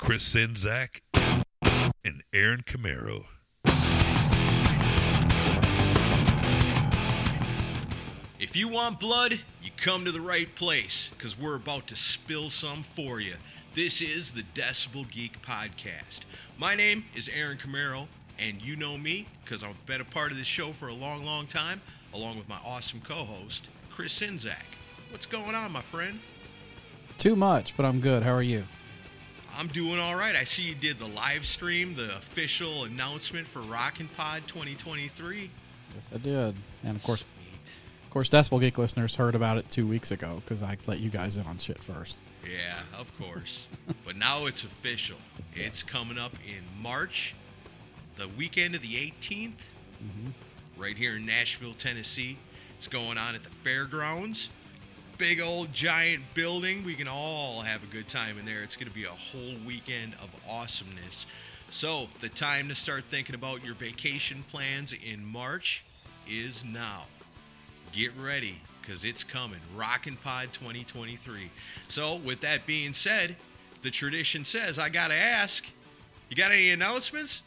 Chris Czynszak and Aaron Camaro. If you want blood, you come to the right place, because we're about to spill some for you. This is the Decibel Geek Podcast. My name is Aaron Camaro, and you know me because I've been a part of this show for a long, long time, along with my awesome co-host, Chris Czynszak. What's going on, my friend? Too much, but I'm good. How are you? I'm doing all right. I see you did the live stream, the official announcement for Rockin' Pod 2023. Yes, I did. And of course, Sweet. Decibel Geek listeners heard about it 2 weeks ago because I let you guys in on shit first. Yeah, of course. But now it's official. It's coming up in March, the weekend of the 18th, right here in Nashville, Tennessee. It's going on at the fairgrounds. Big old giant building. We can all have a good time in there. It's going to be a whole weekend of awesomeness. So the time to start thinking about your vacation plans in March is now. Get ready, because it's coming. Rockin' Pod 2023. So with that being said, the tradition says I got to ask, you got any announcements?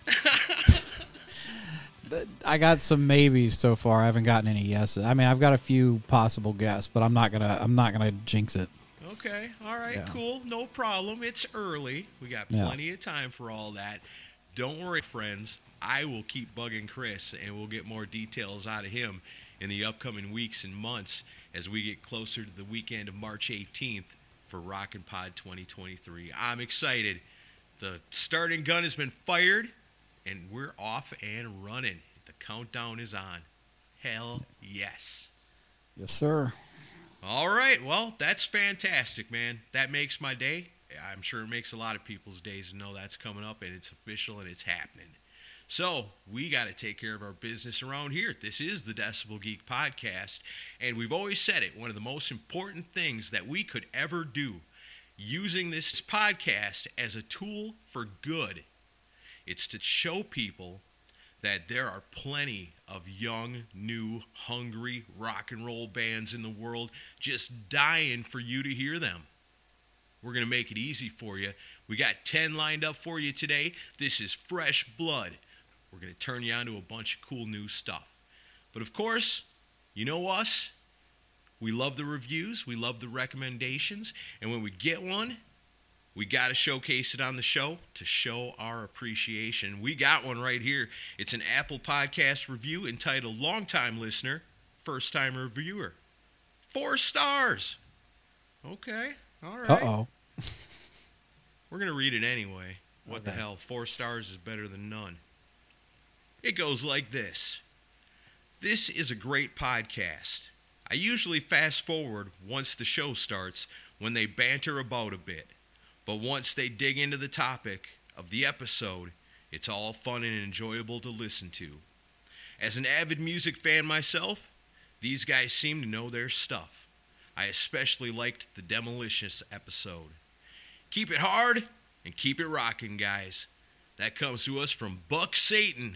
I got some maybes so far. I haven't gotten any yeses. I mean, I've got a few possible guesses, but I'm not gonna jinx it. Okay, all right, Yeah. cool, no problem. It's early. We got plenty of time for all that. Don't worry, friends. I will keep bugging Chris, and we'll get more details out of him in the upcoming weeks and months as we get closer to the weekend of March 18th for Rockin' Pod 2023. I'm excited. The starting gun has been fired, and we're off and running. The countdown is on. Hell yes. Yes, sir. All right, well, that's fantastic, man. That makes my day. I'm sure it makes a lot of people's days to know that's coming up, and it's official, and it's happening. So we got to take care of our business around here. This is the Decibel Geek Podcast, and we've always said it, one of the most important things that we could ever do, using this podcast as a tool for good, it's to show people that there are plenty of young, new, hungry rock and roll bands in the world just dying for you to hear them. We're going to make it easy for you. We got 10 lined up for you today. This is fresh blood. We're going to turn you on to a bunch of cool new stuff. But of course, you know us. We love the reviews. We love the recommendations. And when we get one, we got to showcase it on the show to show our appreciation. We got one right here. It's an Apple Podcast review entitled Longtime Listener, First Time Reviewer. 4 stars. Okay, all right. Uh-oh. We're going to read it anyway. What the hell? 4 stars is better than none. It goes like this. This is a great podcast. I usually fast forward once the show starts when they banter about a bit. But once they dig into the topic of the episode, it's all fun and enjoyable to listen to. As an avid music fan myself, these guys seem to know their stuff. I especially liked the Demolicious episode. Keep it hard and keep it rocking, guys. That comes to us from Buck Satan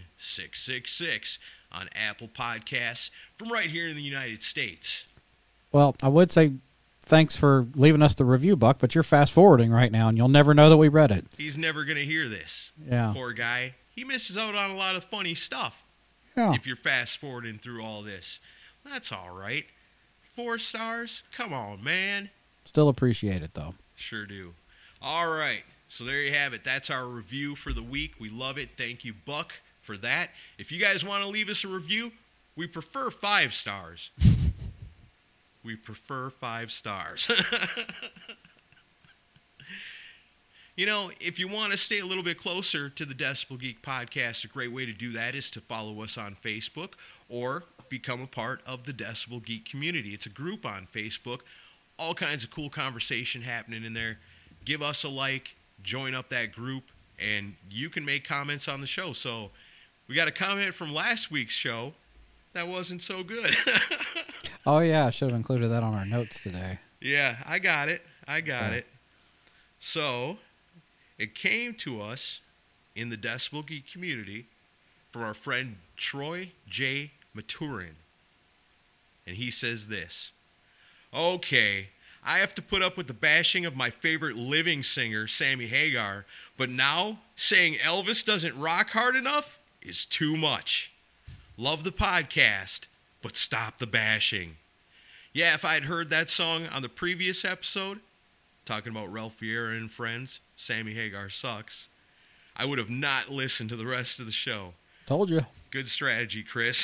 666 on Apple Podcasts from right here in the United States. Well, I would say thanks for leaving us the review, Buck, but you're fast-forwarding right now, and you'll never know that we read it. He's never going to hear this. Yeah. Poor guy. He misses out on a lot of funny stuff. Yeah. If you're fast-forwarding through all this. That's all right. 4 stars? Come on, man. Still appreciate it, though. Sure do. All right. So there you have it. That's our review for the week. We love it. Thank you, Buck, for that. If you guys want to leave us a review, we prefer 5 stars. We prefer 5 stars. You know, if you want to stay a little bit closer to the Decibel Geek Podcast, a great way to do that is to follow us on Facebook or become a part of the Decibel Geek community. It's a group on Facebook. All kinds of cool conversation happening in there. Give us a like, join up that group, and you can make comments on the show. So we got a comment from last week's show that wasn't so good. Oh, yeah, I should have included that on our notes today. Yeah, I got it. So, it came to us in the Decibel Geek community from our friend Troy J. Maturin. And he says this. Okay, I have to put up with the bashing of my favorite living singer, Sammy Hagar, but now saying Elvis doesn't rock hard enough is too much. Love the podcast, but stop the bashing. Yeah, if I had heard that song on the previous episode, talking about Ralph Vieira and friends, Sammy Hagar sucks, I would have not listened to the rest of the show. Told you. Good strategy, Chris.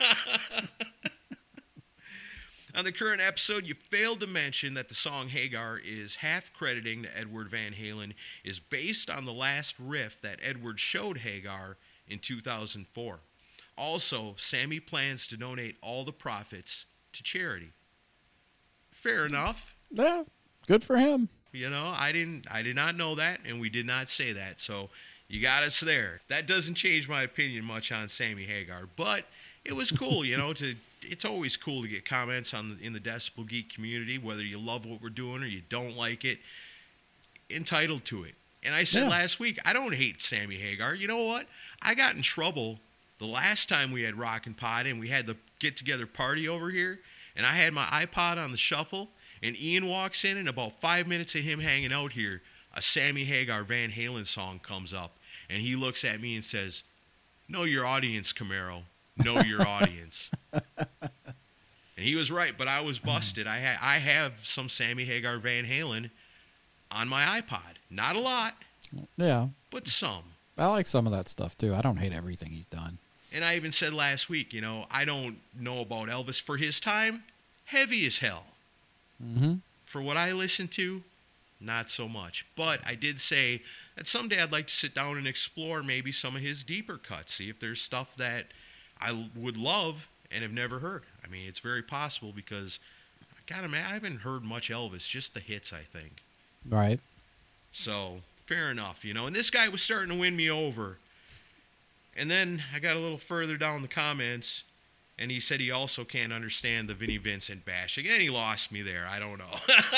On the current episode, you failed to mention that the song Hagar is half crediting to Edward Van Halen is based on the last riff that Edward showed Hagar in 2004. Also, Sammy plans to donate all the profits to charity. Fair enough. Yeah, good for him. You know, I did not know that, and we did not say that, so you got us there. That doesn't change my opinion much on Sammy Hagar, but it was cool, you know, it's always cool to get comments in the Decibel Geek community, whether you love what we're doing or you don't like it, entitled to it. And I said last week, I don't hate Sammy Hagar. You know what? I got in trouble the last time we had Rockin' Pod and we had the get-together party over here, and I had my iPod on the shuffle, and Ian walks in, and about 5 minutes of him hanging out here, a Sammy Hagar Van Halen song comes up, and he looks at me and says, "Know your audience, Camaro. Know your audience." And he was right, but I was busted. I have some Sammy Hagar Van Halen on my iPod. Not a lot, Yeah. but some. I like some of that stuff, too. I don't hate everything he's done. And I even said last week, you know, I don't know about Elvis for his time. Heavy as hell. Mm-hmm. For what I listened to, not so much. But I did say that someday I'd like to sit down and explore maybe some of his deeper cuts, see if there's stuff that I would love and have never heard. I mean, it's very possible because, God, I haven't heard much Elvis, just the hits, I think. Right. So, fair enough, you know. And this guy was starting to win me over. And then I got a little further down the comments, and he said he also can't understand the Vinnie Vincent bashing. And he lost me there. I don't know.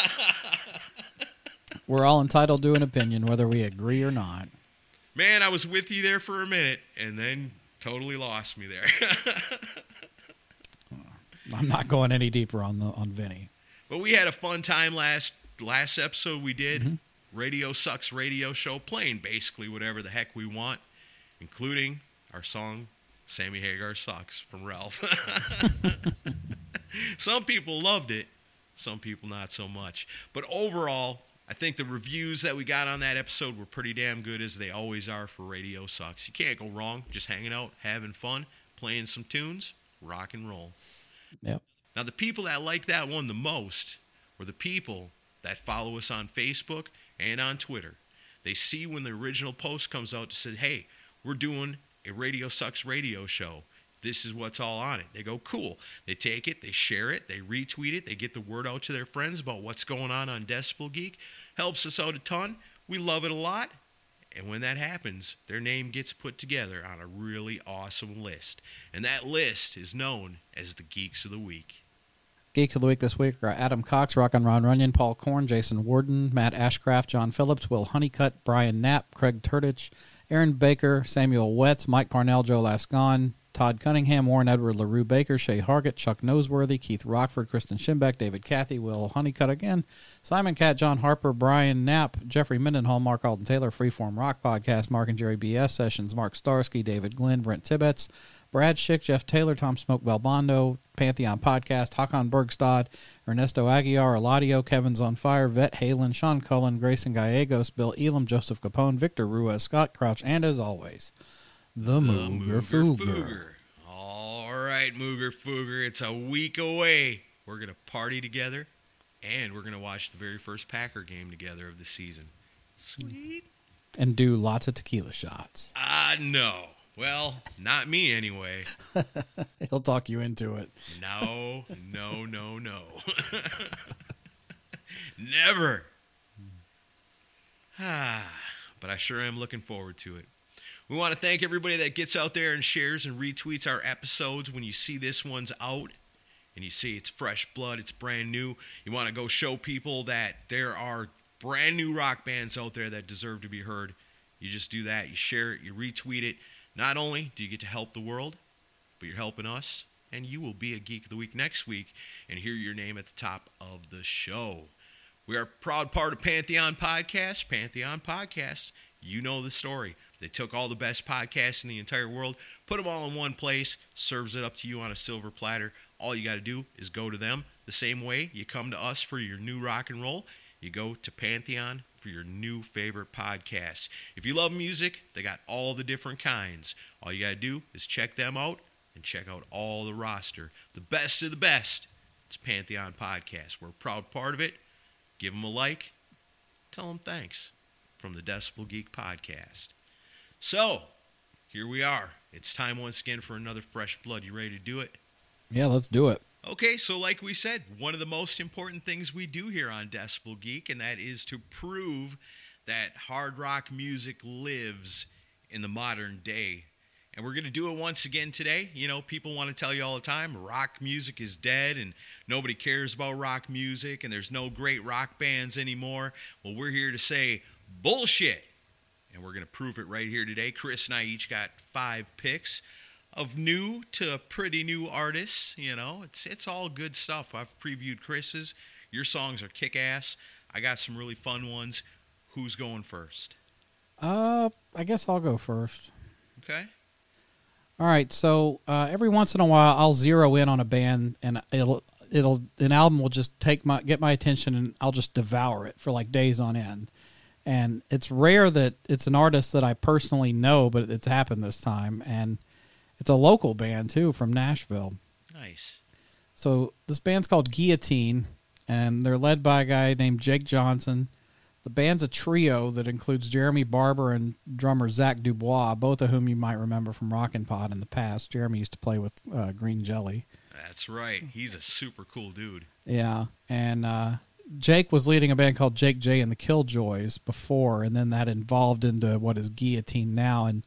We're all entitled to an opinion, whether we agree or not. Man, I was with you there for a minute, and then totally lost me there. I'm not going any deeper on Vinny. But we had a fun time last episode we did. Mm-hmm. Radio Sucks Radio Show, playing basically whatever the heck we want, including our song, Sammy Hagar Sucks, from Ralph. Some people loved it, some people not so much. But overall, I think the reviews that we got on that episode were pretty damn good, as they always are for Radio Sucks. You can't go wrong, just hanging out, having fun, playing some tunes, rock and roll. Yep. Now, the people that liked that one the most were the people that follow us on Facebook and on Twitter. They see when the original post comes out to say, hey, we're doing a Radio Sucks radio show. This is what's all on it. They go, cool. They take it, they share it, they retweet it, they get the word out to their friends about what's going on Decibel Geek. Helps us out a ton. We love it a lot. And when that happens, their name gets put together on a really awesome list. And that list is known as the Geeks of the Week. Geeks of the Week this week are Adam Cox, Rock and Ron Runyon, Paul Korn, Jason Warden, Matt Ashcraft, John Phillips, Will Honeycutt, Brian Knapp, Craig Turtich, Aaron Baker, Samuel Wetz, Mike Parnell, Joe Lascon, Todd Cunningham, Warren Edward, LaRue Baker, Shay Hargett, Chuck Noseworthy, Keith Rockford, Kristen Schimbeck, David Cathy, Will Honeycutt again, Simon Catt, John Harper, Brian Knapp, Jeffrey Mendenhall, Mark Alden Taylor, Freeform Rock Podcast, Mark and Jerry BS Sessions, Mark Starsky, David Glenn, Brent Tibbetts, Brad Schick, Jeff Taylor, Tom Smoke Belbondo, Pantheon Podcast, Hakan Bergstad, Ernesto Aguiar, Eladio, Kevin's on Fire, Vet Halen, Sean Cullen, Grayson Gallegos, Bill Elam, Joseph Capone, Victor Ruiz, Scott Crouch, and as always, the Mooger Fooger. All right, Mooger Fooger, it's a week away. We're going to party together, and we're going to watch the very first Packer game together of the season. Sweet. And do lots of tequila shots. No. Well, not me anyway. He'll talk you into it. No. Never. But I sure am looking forward to it. We want to thank everybody that gets out there and shares and retweets our episodes when you see this one's out and you see it's fresh blood, it's brand new. You want to go show people that there are brand new rock bands out there that deserve to be heard. You just do that. You share it. You retweet it. Not only do you get to help the world, but you're helping us, and you will be a Geek of the Week next week and hear your name at the top of the show. We are a proud part of Pantheon Podcast. Pantheon Podcast, you know the story. They took all the best podcasts in the entire world, put them all in one place, serves it up to you on a silver platter. All you got to do is go to them. The same way you come to us for your new rock and roll, you go to Pantheon for your new favorite podcast. If you love music, they got all the different kinds. All you got to do is check them out and check out all the roster. The best of the best. It's Pantheon Podcast. We're a proud part of it. Give them a like. Tell them thanks from the Decibel Geek Podcast. So, here we are. It's time once again for another Fresh Blood. You ready to do it? Yeah, let's do it. Okay, so like we said, one of the most important things we do here on Decibel Geek, and that is to prove that hard rock music lives in the modern day. And we're going to do it once again today. You know, people want to tell you all the time, rock music is dead and nobody cares about rock music and there's no great rock bands anymore. Well, we're here to say bullshit. And we're going to prove it right here today. Chris and I each got 5 picks of new to pretty new artists. You know, it's all good stuff. I've previewed Chris's. Your songs are kick-ass. I got some really fun ones. Who's going first? I guess I'll go first. Okay. All right, so every once in a while I'll zero in on a band and an album will just get my attention and I'll just devour it for like days on end. And it's rare that it's an artist that I personally know, but it's happened this time, and it's a local band too from Nashville. Nice. So this band's called Guillotine, and they're led by a guy named Jake Johnson. The band's a trio that includes Jeremy Barber and drummer Zach Dubois, both of whom you might remember from Rockin' Pod in the past. Jeremy used to play with Green Jelly. That's right. He's a super cool dude. Yeah, and Jake was leading a band called Jake J and the Killjoys before, and then that evolved into what is Guillotine now. And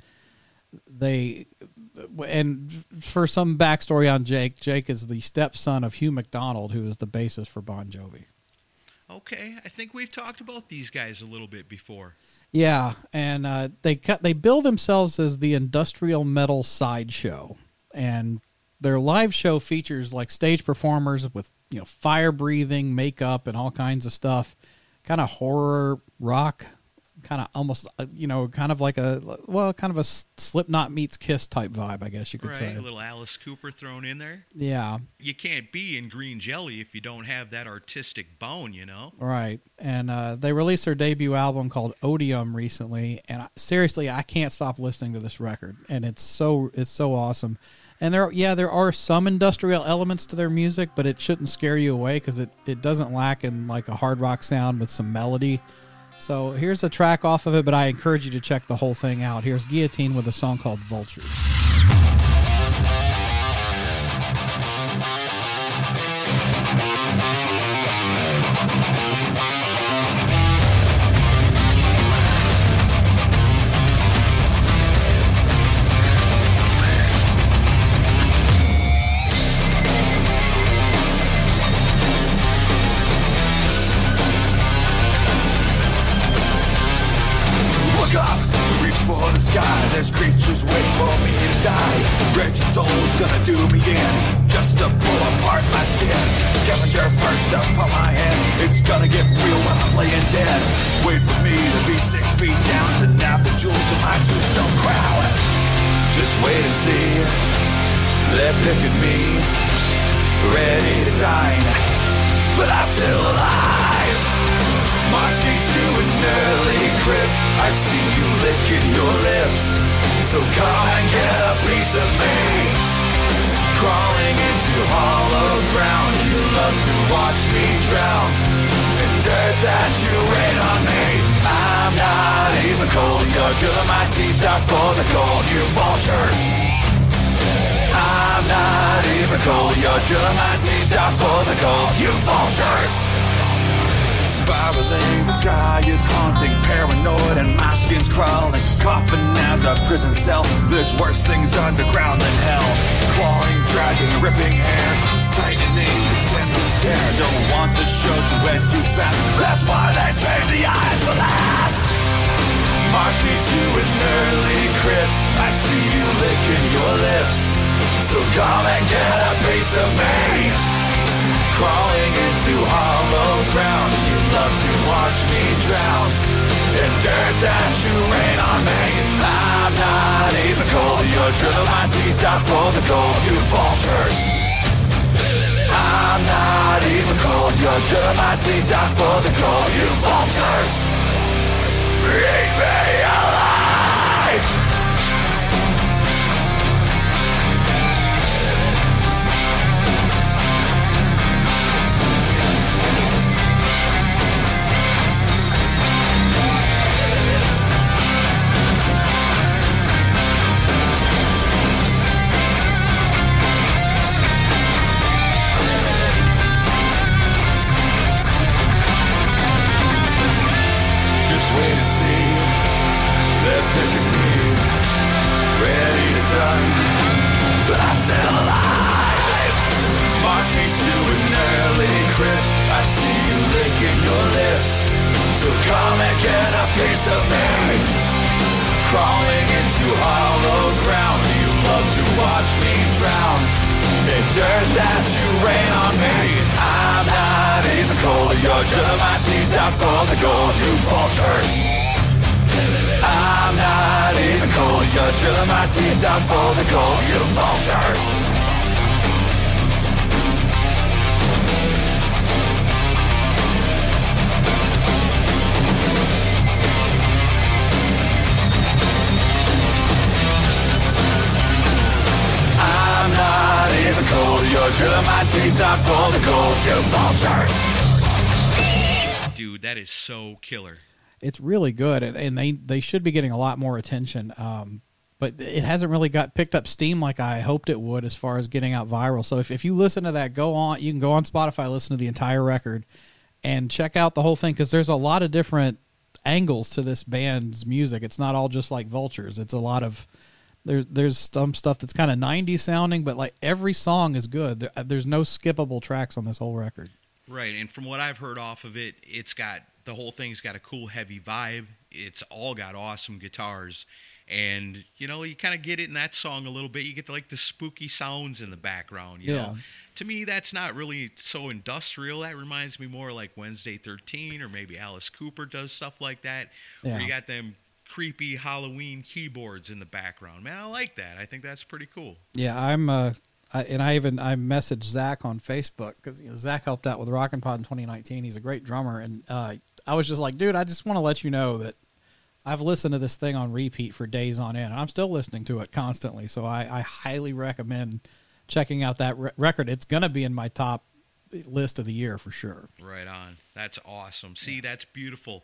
for some backstory on Jake, Jake is the stepson of Hugh McDonald, who is the bassist for Bon Jovi. Okay, I think we've talked about these guys a little bit before. Yeah, and they bill themselves as the industrial metal sideshow, and their live show features like stage performers with fire breathing, makeup, and all kinds of stuff, kind of horror rock, kind of almost kind of like a Slipknot meets Kiss type vibe, I guess you could say. A little Alice Cooper thrown in there. Yeah. You can't be in Green Jelly if you don't have that artistic bone, Right. And they released their debut album called Odium recently, and seriously, I can't stop listening to this record, and it's so awesome. And there are some industrial elements to their music, but it shouldn't scare you away because it doesn't lack in like a hard rock sound with some melody. So here's a track off of it, but I encourage you to check the whole thing out. Here's Guillotine with a song called Vultures. For the sky, there's creatures waiting for me to die. Wretched soul's gonna do me in, just to pull apart my skin. Scavenger perched up on my head, it's gonna get real when I'm playing dead. Wait for me to be 6 feet down to nab the jewels in my tombstone crown. Just wait and see, they're picking me, ready to dine, but I'm still alive. March me to an early crypt, I see you licking your lips, so come and get a piece of me. Crawling into hollow ground, you love to watch me drown in dirt that you rain on me. I'm not even cold, you're drilling my teeth out for the gold, you vultures. I'm not even cold, you're drilling my teeth out for the gold, you vultures. Spiraling, the sky is haunting, paranoid and my skin's crawling. Coughing as a prison cell, there's worse things underground than hell. Clawing, dragging, ripping hair, tightening as tendons tear. Don't want the show to end too fast, that's why they save the eyes for last. March me to an early crypt, I see you licking your lips, so come and get a piece of me. Crawling into hollow ground, you love me drown in dirt that you rain on me. I'm not even cold. You're drilling my teeth out for the gold, you vultures. I'm not even cold. You're drilling my teeth out for the gold, you vultures. Eat me alive. But I'm still alive. March me to an early crypt. I see you licking your lips, so come and get a piece of me. Crawling into hollow ground, you love to watch me drown in dirt that you rain on me. I'm not even cold. You're drilling my teeth out for the gold, you vultures. I'm not even cold. You're drilling my teeth down for the gold, you vultures. I'm not even cold. You're drilling my teeth down for the gold, you vultures. Dude, that is so killer. It's really good, and they should be getting a lot more attention. But it hasn't really got picked up steam like I hoped it would as far as getting out viral. So if you listen to that, you can go on Spotify, listen to the entire record, and check out the whole thing, because there's a lot of different angles to this band's music. It's not all just like Vultures. It's a lot of there's some stuff that's kind of 90s sounding, but like every song is good. There's no skippable tracks on this whole record. Right, and from what I've heard off of it, the whole thing's got a cool, heavy vibe. It's all got awesome guitars. And, you kind of get it in that song a little bit. You get, the spooky sounds in the background, you know. To me, that's not really so industrial. That reminds me more like Wednesday 13, or maybe Alice Cooper does stuff like that, where you got them creepy Halloween keyboards in the background. Man, I like that. I think that's pretty cool. Yeah, I messaged Zach on Facebook, because Zach helped out with Rockin' Pod in 2019. He's a great drummer, and I was just like, dude, I just want to let you know that I've listened to this thing on repeat for days on end, and I'm still listening to it constantly. So I highly recommend checking out that record. It's going to be in my top list of the year for sure. Right on. That's awesome. See, that's beautiful.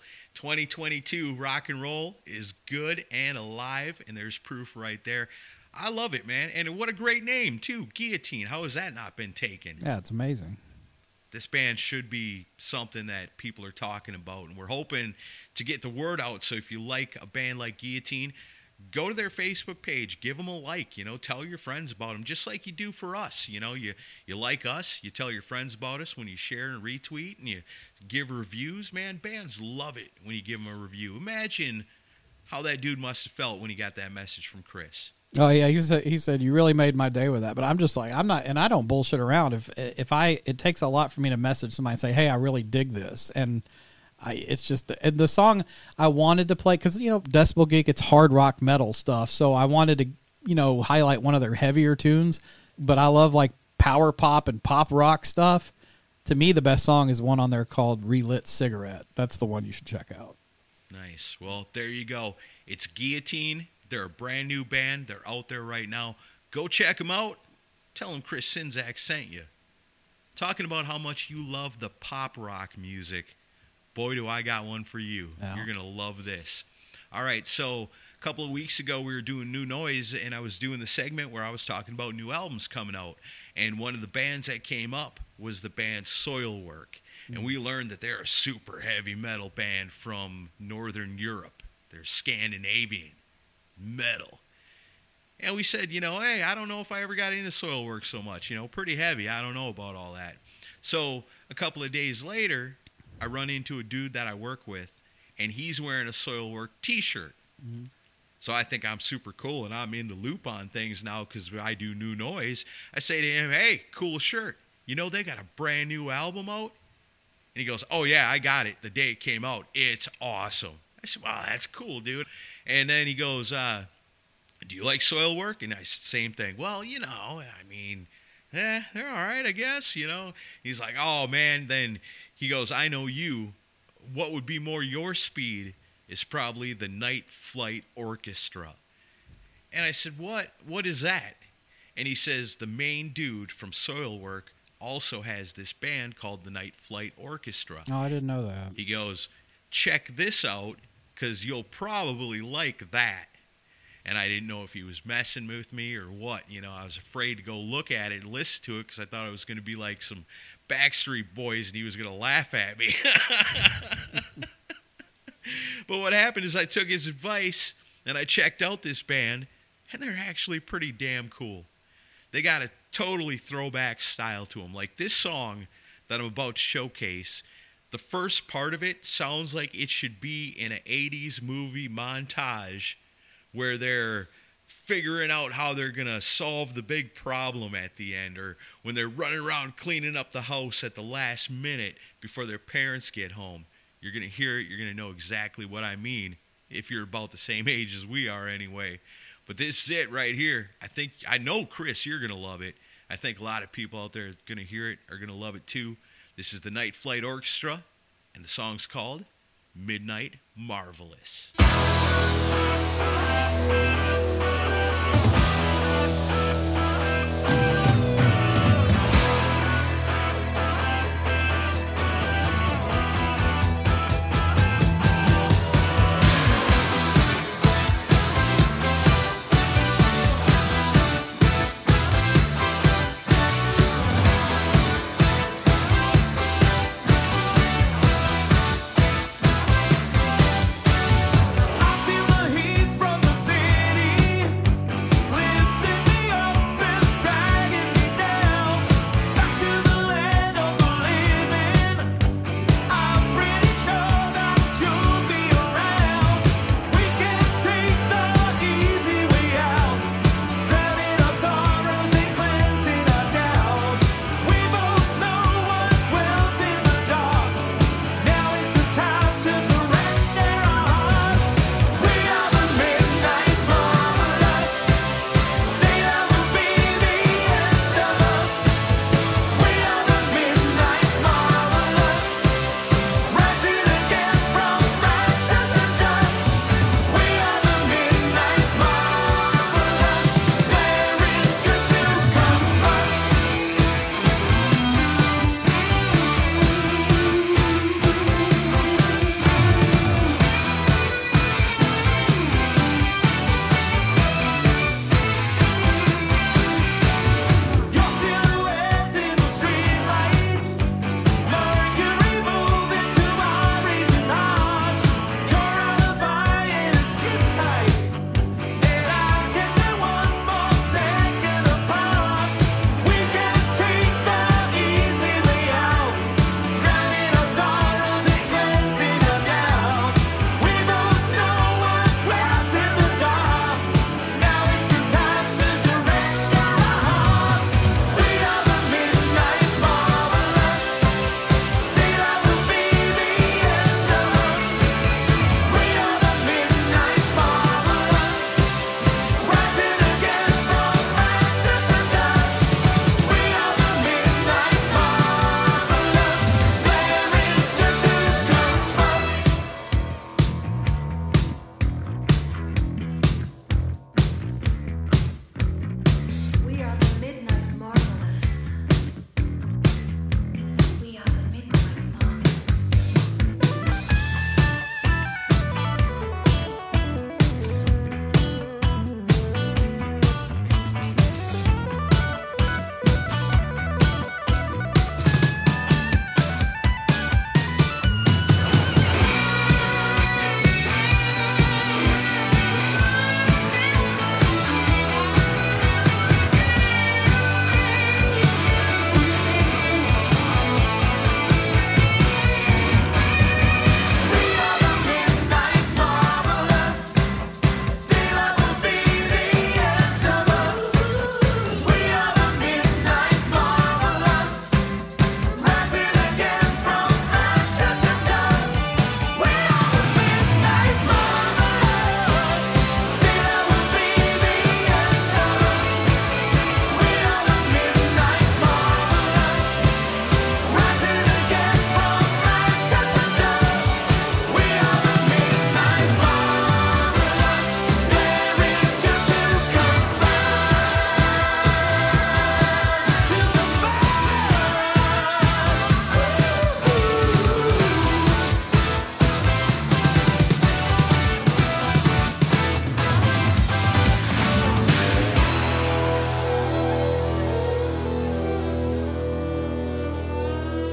2022 rock and roll is good and alive, and there's proof right there. I love it, man. And what a great name, too. Guillotine. How has that not been taken? Yeah, it's amazing. This band should be something that people are talking about, and we're hoping to get the word out. So if you like a band like Guillotine, go to their Facebook page, give them a like, tell your friends about them, just like you do for us. You like us, you tell your friends about us when you share and retweet, and you give reviews. Man, bands love it when you give them a review. Imagine how that dude must have felt when he got that message from Chris. Oh yeah, he said you really made my day with that. But I'm just like, I'm not, and I don't bullshit around. It takes a lot for me to message somebody and say, hey, I really dig this, and it's just the song I wanted to play, because Decibel Geek, it's hard rock metal stuff, so I wanted to highlight one of their heavier tunes. But I love like power pop and pop rock stuff. To me, the best song is one on there called "Relit Cigarette." That's the one you should check out. Nice. Well, there you go. It's Guillotine. They're a brand new band. They're out there right now. Go check them out. Tell them Chris Czynszak sent you. Talking about how much you love the pop rock music. Boy, do I got one for you. Yeah. You're going to love this. All right, so a couple of weeks ago we were doing New Noise, and I was doing the segment where I was talking about new albums coming out. And one of the bands that came up was the band Soilwork. And we learned that they're a super heavy metal band from Northern Europe. They're Scandinavian metal. And we said, hey, I don't know if I ever got into Soilwork so much. Pretty heavy. I don't know about all that. So a couple of days later, I run into a dude that I work with, and he's wearing a Soilwork t-shirt. Mm-hmm. So I think I'm super cool, and I'm in the loop on things now because I do New Noise. I say to him, hey, cool shirt. They got a brand new album out? And he goes, oh, yeah, I got it the day it came out. It's awesome. I said, wow, that's cool, dude. And then he goes, do you like Soilwork? And I said, same thing. Well, you know, I mean, they're all right, I guess, you know. He's like, oh, man. Then he goes, I know you. What would be more your speed is probably the Night Flight Orchestra. And I said, what? What is that? And he says, the main dude from Soilwork also has this band called the Night Flight Orchestra. Oh, I didn't know that. He goes, check this out, because you'll probably like that. And I didn't know if he was messing with me or what. You know, I was afraid to go look at it and listen to it because I thought it was going to be like some Backstreet Boys and he was going to laugh at me. But what happened is I took his advice and I checked out this band, and they're actually pretty damn cool. They got a totally throwback style to them. Like this song that I'm about to showcase, the first part of it sounds like it should be in an 80s movie montage where they're figuring out how they're going to solve the big problem at the end, or when they're running around cleaning up the house at the last minute before their parents get home. You're going to hear it. You're going to know exactly what I mean if you're about the same age as we are anyway. But this is it right here. I know, Chris, you're going to love it. I think a lot of people out there are going to hear it, are going to love it too. This is the Night Flight Orchestra, and the song's called Midnight Marvelous. I feel the heat from the city.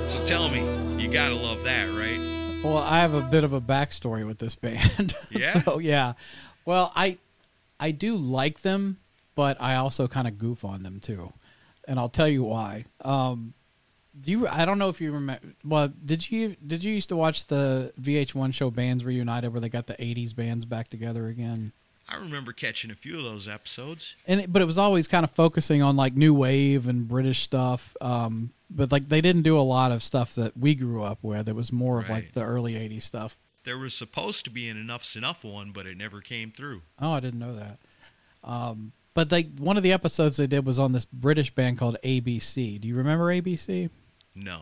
So tell me, you gotta love that, right? Well, I have a bit of a backstory with this band. Yeah? So, yeah. Well, I do like them, but I also kind of goof on them too. And I'll tell you why. I don't know if you remember. Well, did you used to watch the VH1 show Bands Reunited, where they got the '80s bands back together again? I remember catching a few of those episodes. But it was always kind of focusing on like new wave and British stuff. But like they didn't do a lot of stuff that we grew up with. It was more of like Right. the early '80s stuff. There was supposed to be an Enough's Enough one, but it never came through. Oh, I didn't know that. But one of the episodes they did was on this British band called ABC. Do you remember ABC? No.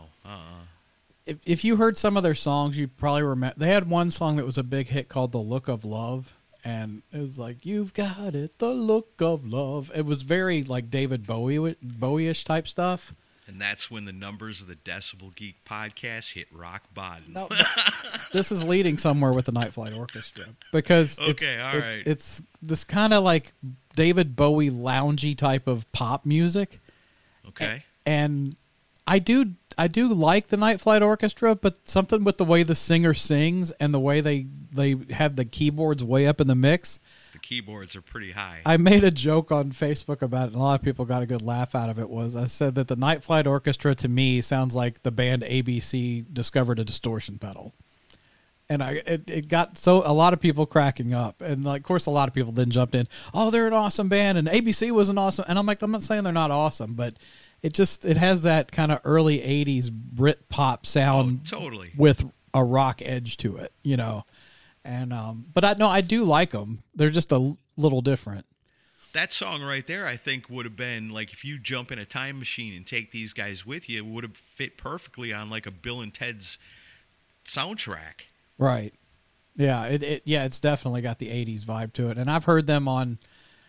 If you heard some of their songs, you probably remember. They had one song that was a big hit called "The Look of Love," and it was like, "You've got it, the look of love." It was very like David Bowie-ish type stuff. And that's when the numbers of the Decibel Geek podcast hit rock bottom. No, this is leading somewhere with the Night Flight Orchestra because Okay, all right. it's this kind of like David Bowie loungy type of pop music. Okay. And I do like the Night Flight Orchestra, but something with the way the singer sings and the way they have the keyboards way up in the mix. The keyboards are pretty high. I made a joke on Facebook about it, and a lot of people got a good laugh out of it. I said that the Night Flight Orchestra to me sounds like the band ABC discovered a distortion pedal. And it got a lot of people cracking up. And like, of course, a lot of people then jumped in, "Oh, they're an awesome band, and ABC was an awesome." And I'm like, I'm not saying they're not awesome, but it has that kind of early 80s Brit pop sound totally. with a rock edge to it, you know. And but I do like them. They're just a little different. That song right there, I think, would have been like if you jump in a time machine and take these guys with you, it would have fit perfectly on like a Bill and Ted's soundtrack. Right. Yeah, it's definitely got the 80s vibe to it. And I've heard them on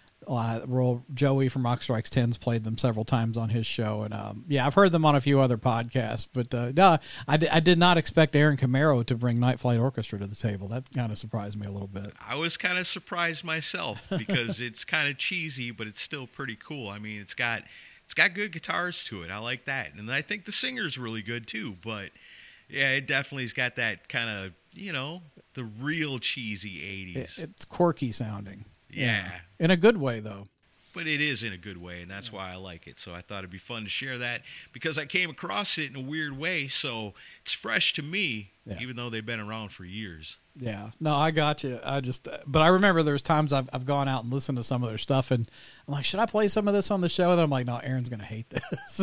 Joey from Rock Strikes 10's played them several times on his show. And I've heard them on a few other podcasts. But no, I did not expect Aaron Camaro to bring Night Flight Orchestra to the table. That kind of surprised me a little bit. I was kind of surprised myself because it's kind of cheesy, but it's still pretty cool. I mean, it's got good guitars to it. I like that. And I think the singer's really good too. But yeah, it definitely's got that kind of, the real cheesy 80s. It's quirky sounding. Yeah. In a good way, though. But it is in a good way, and that's why I like it. So I thought it'd be fun to share that because I came across it in a weird way. So it's fresh to me, even though they've been around for years. Yeah. No, I got you. But I remember there's times I've gone out and listened to some of their stuff, and I'm like, should I play some of this on the show? And I'm like, no, Aaron's going to hate this.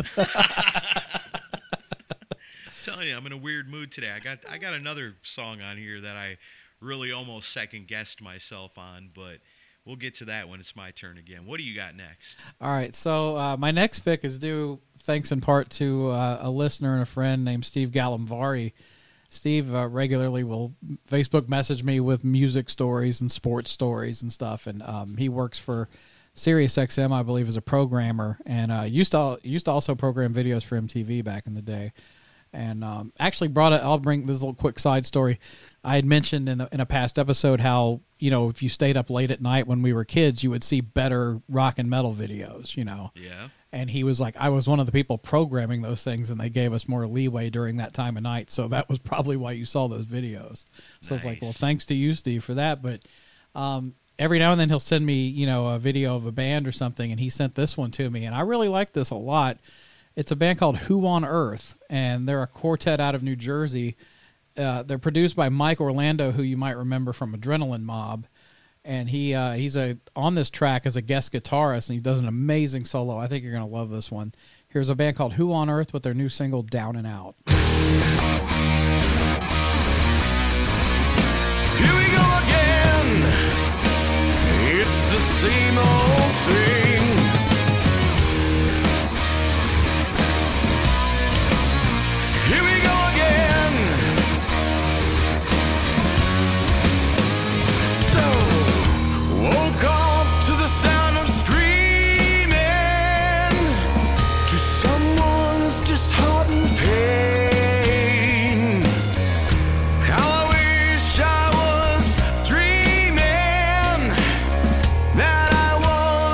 Telling you, I'm in a weird mood today. I got another song on here that I really almost second guessed myself on, but we'll get to that when it's my turn again. What do you got next? All right, so my next pick is due thanks in part to a listener and a friend named Steve Galimvari. Steve regularly will Facebook message me with music stories and sports stories and stuff, and he works for SiriusXM, I believe, as a programmer, and used to also program videos for MTV back in the day. And actually I'll bring this little quick side story. I had mentioned in a past episode how, if you stayed up late at night when we were kids, you would see better rock and metal videos, Yeah. And he was like, I was one of the people programming those things, and they gave us more leeway during that time of night. So that was probably why you saw those videos. So it's like, well, thanks to you, Steve, for that. But every now and then he'll send me, a video of a band or something, and he sent this one to me. And I really like this a lot. It's a band called Who on Earth, and they're a quartet out of New Jersey. They're produced by Mike Orlando, who you might remember from Adrenaline Mob, and he's on this track as a guest guitarist, and he does an amazing solo. I think you're going to love this one. Here's a band called Who on Earth with their new single Down and Out. Here we go again. It's the same old thing. Here we go again. So, woke up to the sound of screaming, to someone's disheartened pain. How I wish I was dreaming, that I was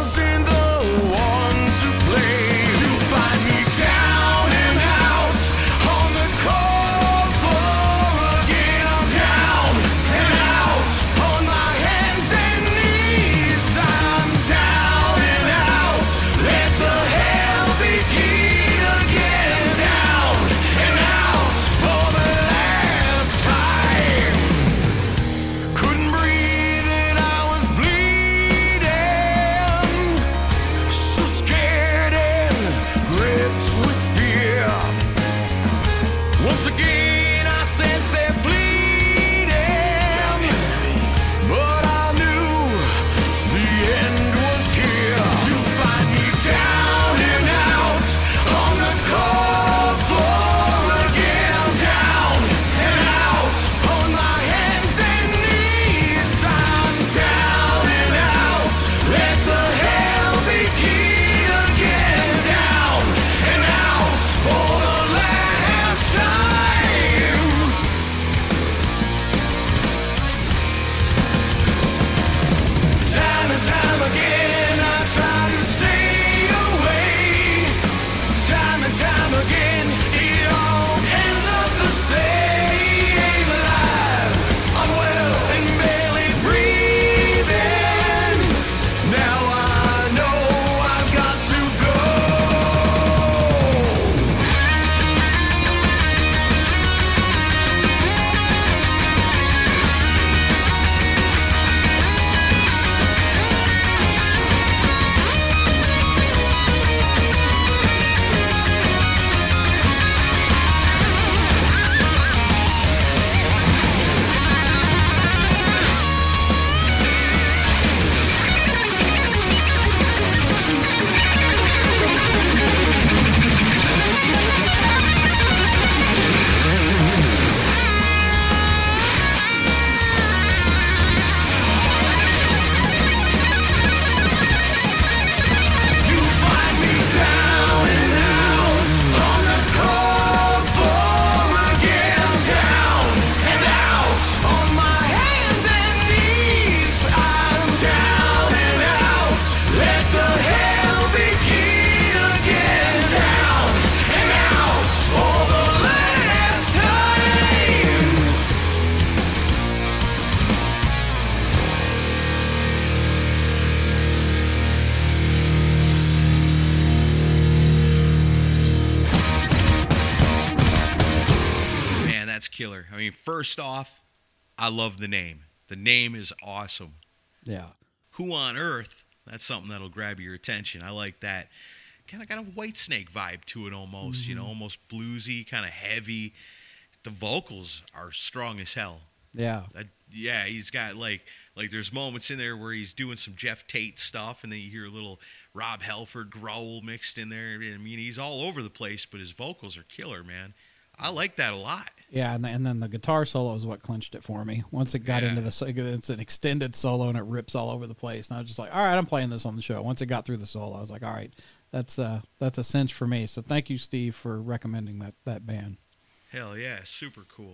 killer. I mean, first off, I love the name. The name is awesome. Yeah. Who on Earth? That's something that'll grab your attention. I like that. Kind of got a Whitesnake vibe to it almost, you know, almost bluesy, kind of heavy. The vocals are strong as hell. Yeah. Yeah, he's got like there's moments in there where he's doing some Jeff Tate stuff, and then you hear a little Rob Halford growl mixed in there. I mean, he's all over the place, but his vocals are killer, man. I like that a lot. Yeah, and then the guitar solo is what clinched it for me. Once it got into it's an extended solo and it rips all over the place. And I was just like, all right, I'm playing this on the show. Once it got through the solo, I was like, all right, that's a cinch for me. So thank you, Steve, for recommending that band. Hell yeah, super cool.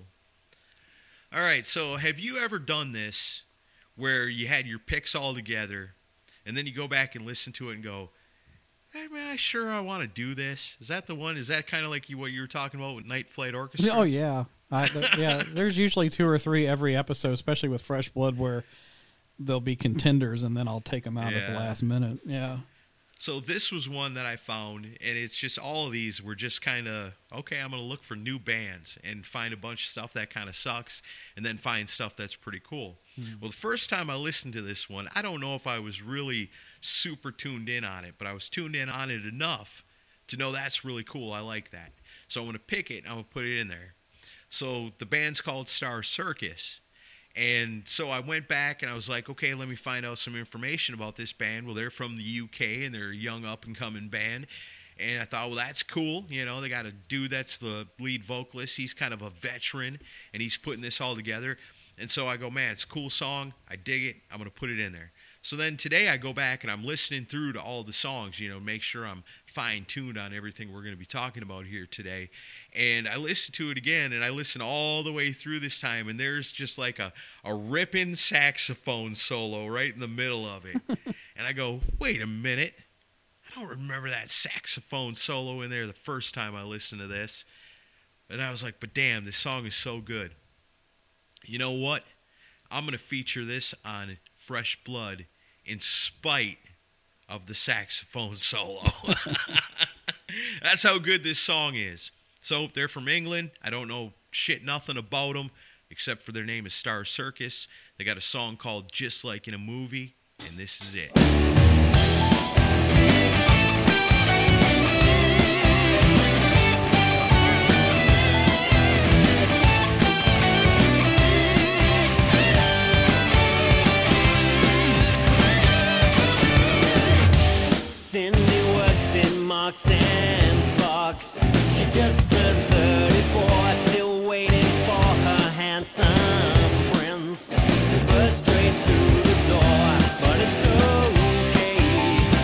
All right, so have you ever done this where you had your picks all together and then you go back and listen to it and go, hey, man, I want to do this? Is that the one? Is that kind of like what you were talking about with Night Flight Orchestra? Oh, yeah. Yeah, there's usually 2 or 3 every episode, especially with Fresh Blood, where there'll be contenders, and then I'll take them out at the last minute. Yeah. So this was one that I found, and it's just all of these were just kind of, okay, I'm going to look for new bands and find a bunch of stuff that kind of sucks, and then find stuff that's pretty cool. Well, the first time I listened to this one, I don't know if I was really super tuned in on it, but I was tuned in on it enough to know that's really cool. I like that. So I'm going to pick it, and I'm going to put it in there. So the band's called Star Circus. And so I went back and I was like, okay, let me find out some information about this band. Well, they're from the UK and they're a young up-and-coming band. And I thought, well, that's cool. You know, they got a dude that's the lead vocalist. He's kind of a veteran, and he's putting this all together. And so I go, man, it's a cool song. I dig it. I'm going to put it in there. So then today I go back and I'm listening through to all the songs, you know, make sure I'm fine-tuned on everything we're going to be talking about here today. And I listen to it again, and I listen all the way through this time, and there's just like a ripping saxophone solo right in the middle of it. And I go, wait a minute. I don't remember that saxophone solo in there the first time I listened to this. And I was like, but damn, this song is so good. You know what? I'm going to feature this on Fresh Blood in spite of the saxophone solo. That's how good this song is. So they're from England. I don't know nothing about them, except for their name is Star Circus. They got a song called Just Like in a Movie, and this is it. Cindy works in Marks and Sparks. She just turned 34, still waiting for her handsome prince to burst straight through the door. But it's okay,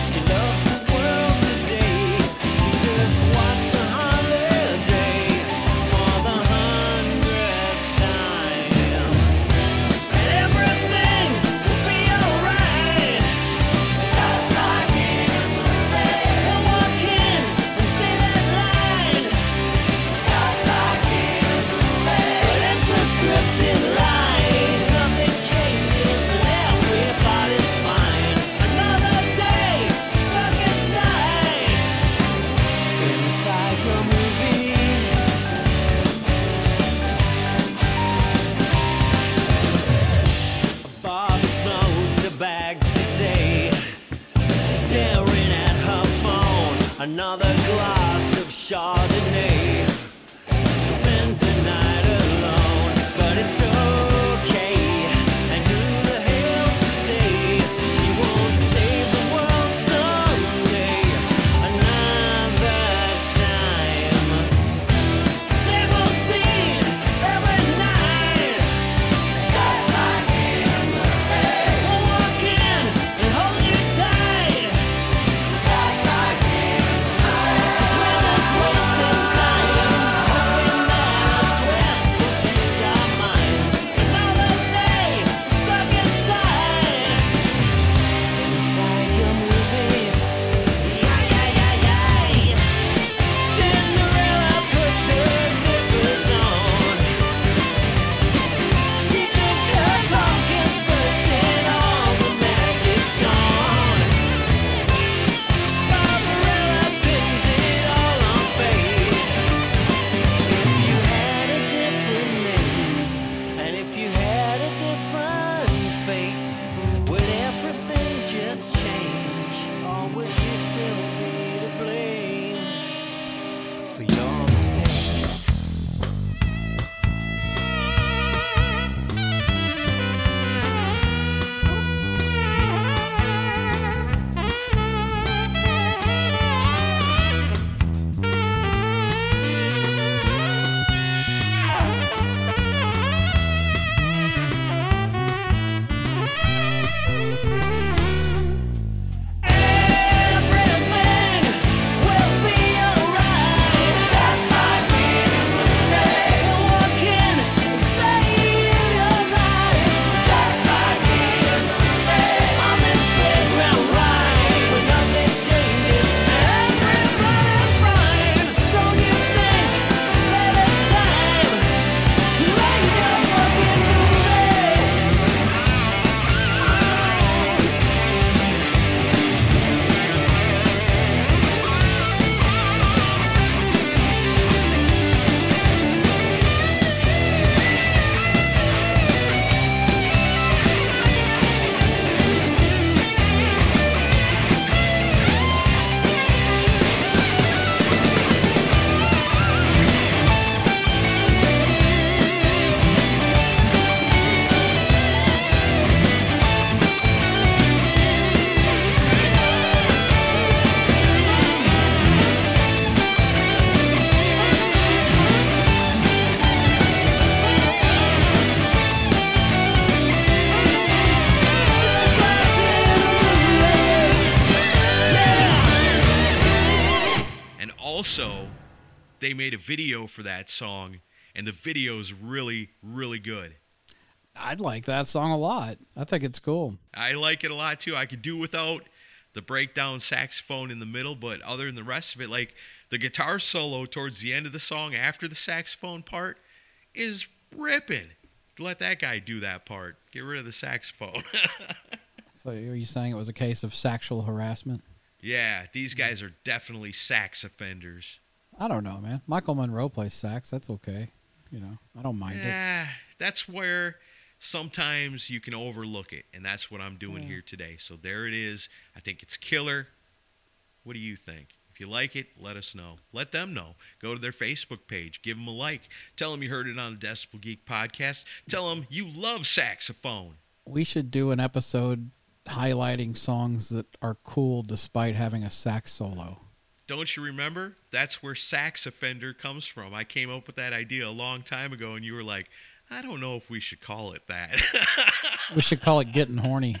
they made a video for that song, and the video is really, really good. I'd like that song a lot. I think it's cool. I like it a lot too. I could do without the breakdown saxophone in the middle, but other than the rest of it, like the guitar solo towards the end of the song after the saxophone part is ripping. Let that guy do that part. Get rid of the saxophone. So are you saying it was a case of sexual harassment? Yeah, these guys are definitely sax offenders. I don't know, man. Michael Monroe plays sax. That's okay. I don't mind it. Yeah, that's where sometimes you can overlook it, and that's what I'm doing here today. So there it is. I think it's killer. What do you think? If you like it, let us know. Let them know. Go to their Facebook page. Give them a like. Tell them you heard it on the Decibel Geek podcast. Tell them you love saxophone. We should do an episode highlighting songs that are cool despite having a sax solo. Don't you remember? That's where sax offender comes from. I came up with that idea a long time ago, and you were like, I don't know if we should call it that. We should call it Getting Horny.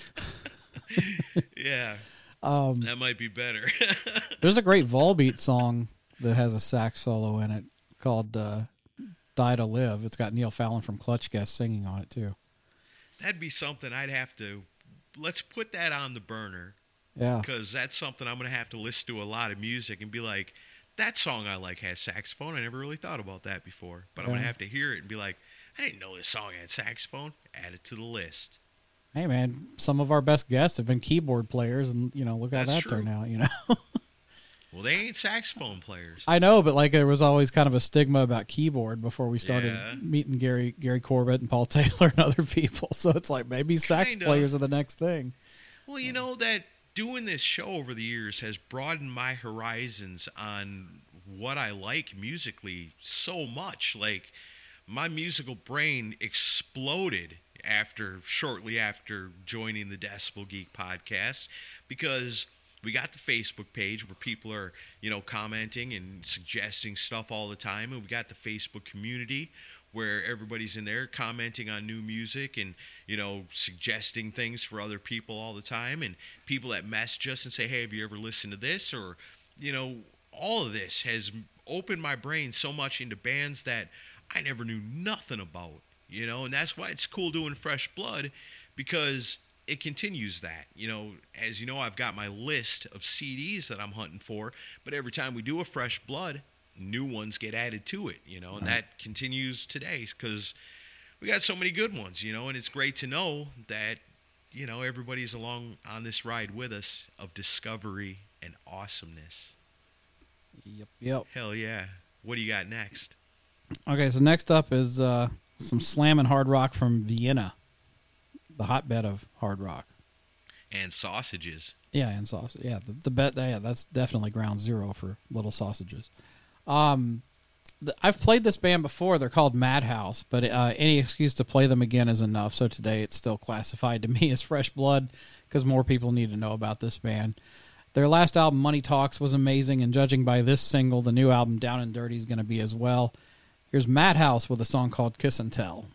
Yeah. That might be better. There's a great Volbeat song that has a sax solo in it called Die to Live. It's got Neil Fallon from Clutch Guest singing on it, too. That'd be something I'd have to... Let's put that on the burner. Yeah. Because that's something I'm going to have to listen to a lot of music and be like, that song I like has saxophone. I never really thought about that before. But I'm going to have to hear it and be like, I didn't know this song had saxophone. Add it to the list. Hey, man, some of our best guests have been keyboard players, and, look how that turned out, Well, they ain't saxophone players. I know, but, there was always kind of a stigma about keyboard before we started meeting Gary Corbett and Paul Taylor and other people. So it's like maybe sax players are the next thing. Well, that doing this show over the years has broadened my horizons on what I like musically so much. Like, my musical brain exploded shortly after joining the Decibel Geek podcast, because we got the Facebook page where people are, commenting and suggesting stuff all the time, and we got the Facebook community where everybody's in there commenting on new music and, suggesting things for other people all the time, and people that message us and say, hey, have you ever listened to this? Or, all of this has opened my brain so much into bands that I never knew nothing about, and that's why it's cool doing Fresh Blood, because it continues that. As you know, I've got my list of CDs that I'm hunting for, but every time we do a Fresh Blood, new ones get added to it, and that continues today because we got so many good ones, and it's great to know that, everybody's along on this ride with us of discovery and awesomeness. Yep. Hell yeah. What do you got next? Okay, so next up is some slammin' hard rock from Vienna, the hotbed of hard rock. And sausages. Yeah, and sausage. Yeah, that's definitely ground zero for Little Sausages. I've played this band before. They're called Madhouse, but any excuse to play them again is enough. So today it's still classified to me as Fresh Blood because more people need to know about this band. Their last album, Money Talks, was amazing, and judging by this single, the new album, Down and Dirty, is going to be as well. Here's Madhouse with a song called Kiss and Tell.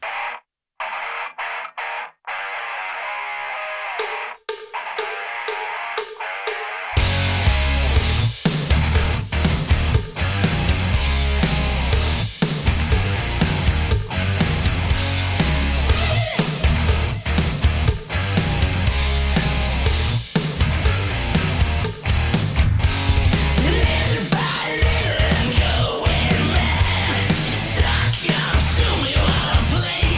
Come to me while I'm playing.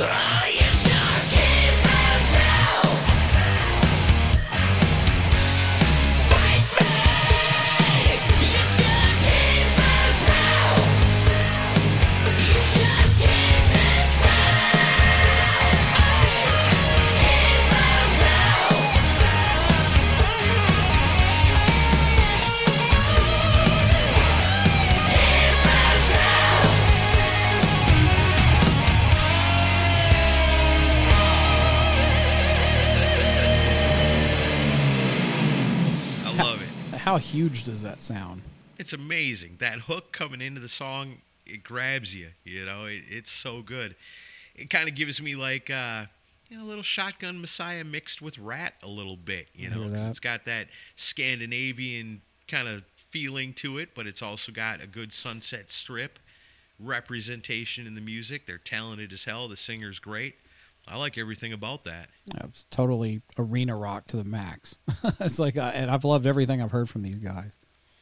How huge does that sound? It's amazing. That hook coming into the song, it grabs you. You know, it's so good. It kind of gives me like a little Shotgun Messiah mixed with Rat a little bit. You know, 'cause it's got that Scandinavian kind of feeling to it, but it's also got a good Sunset Strip representation in the music. They're talented as hell. The singer's great. I like everything about that. It's totally arena rock to the max. It's like, and I've loved everything I've heard from these guys.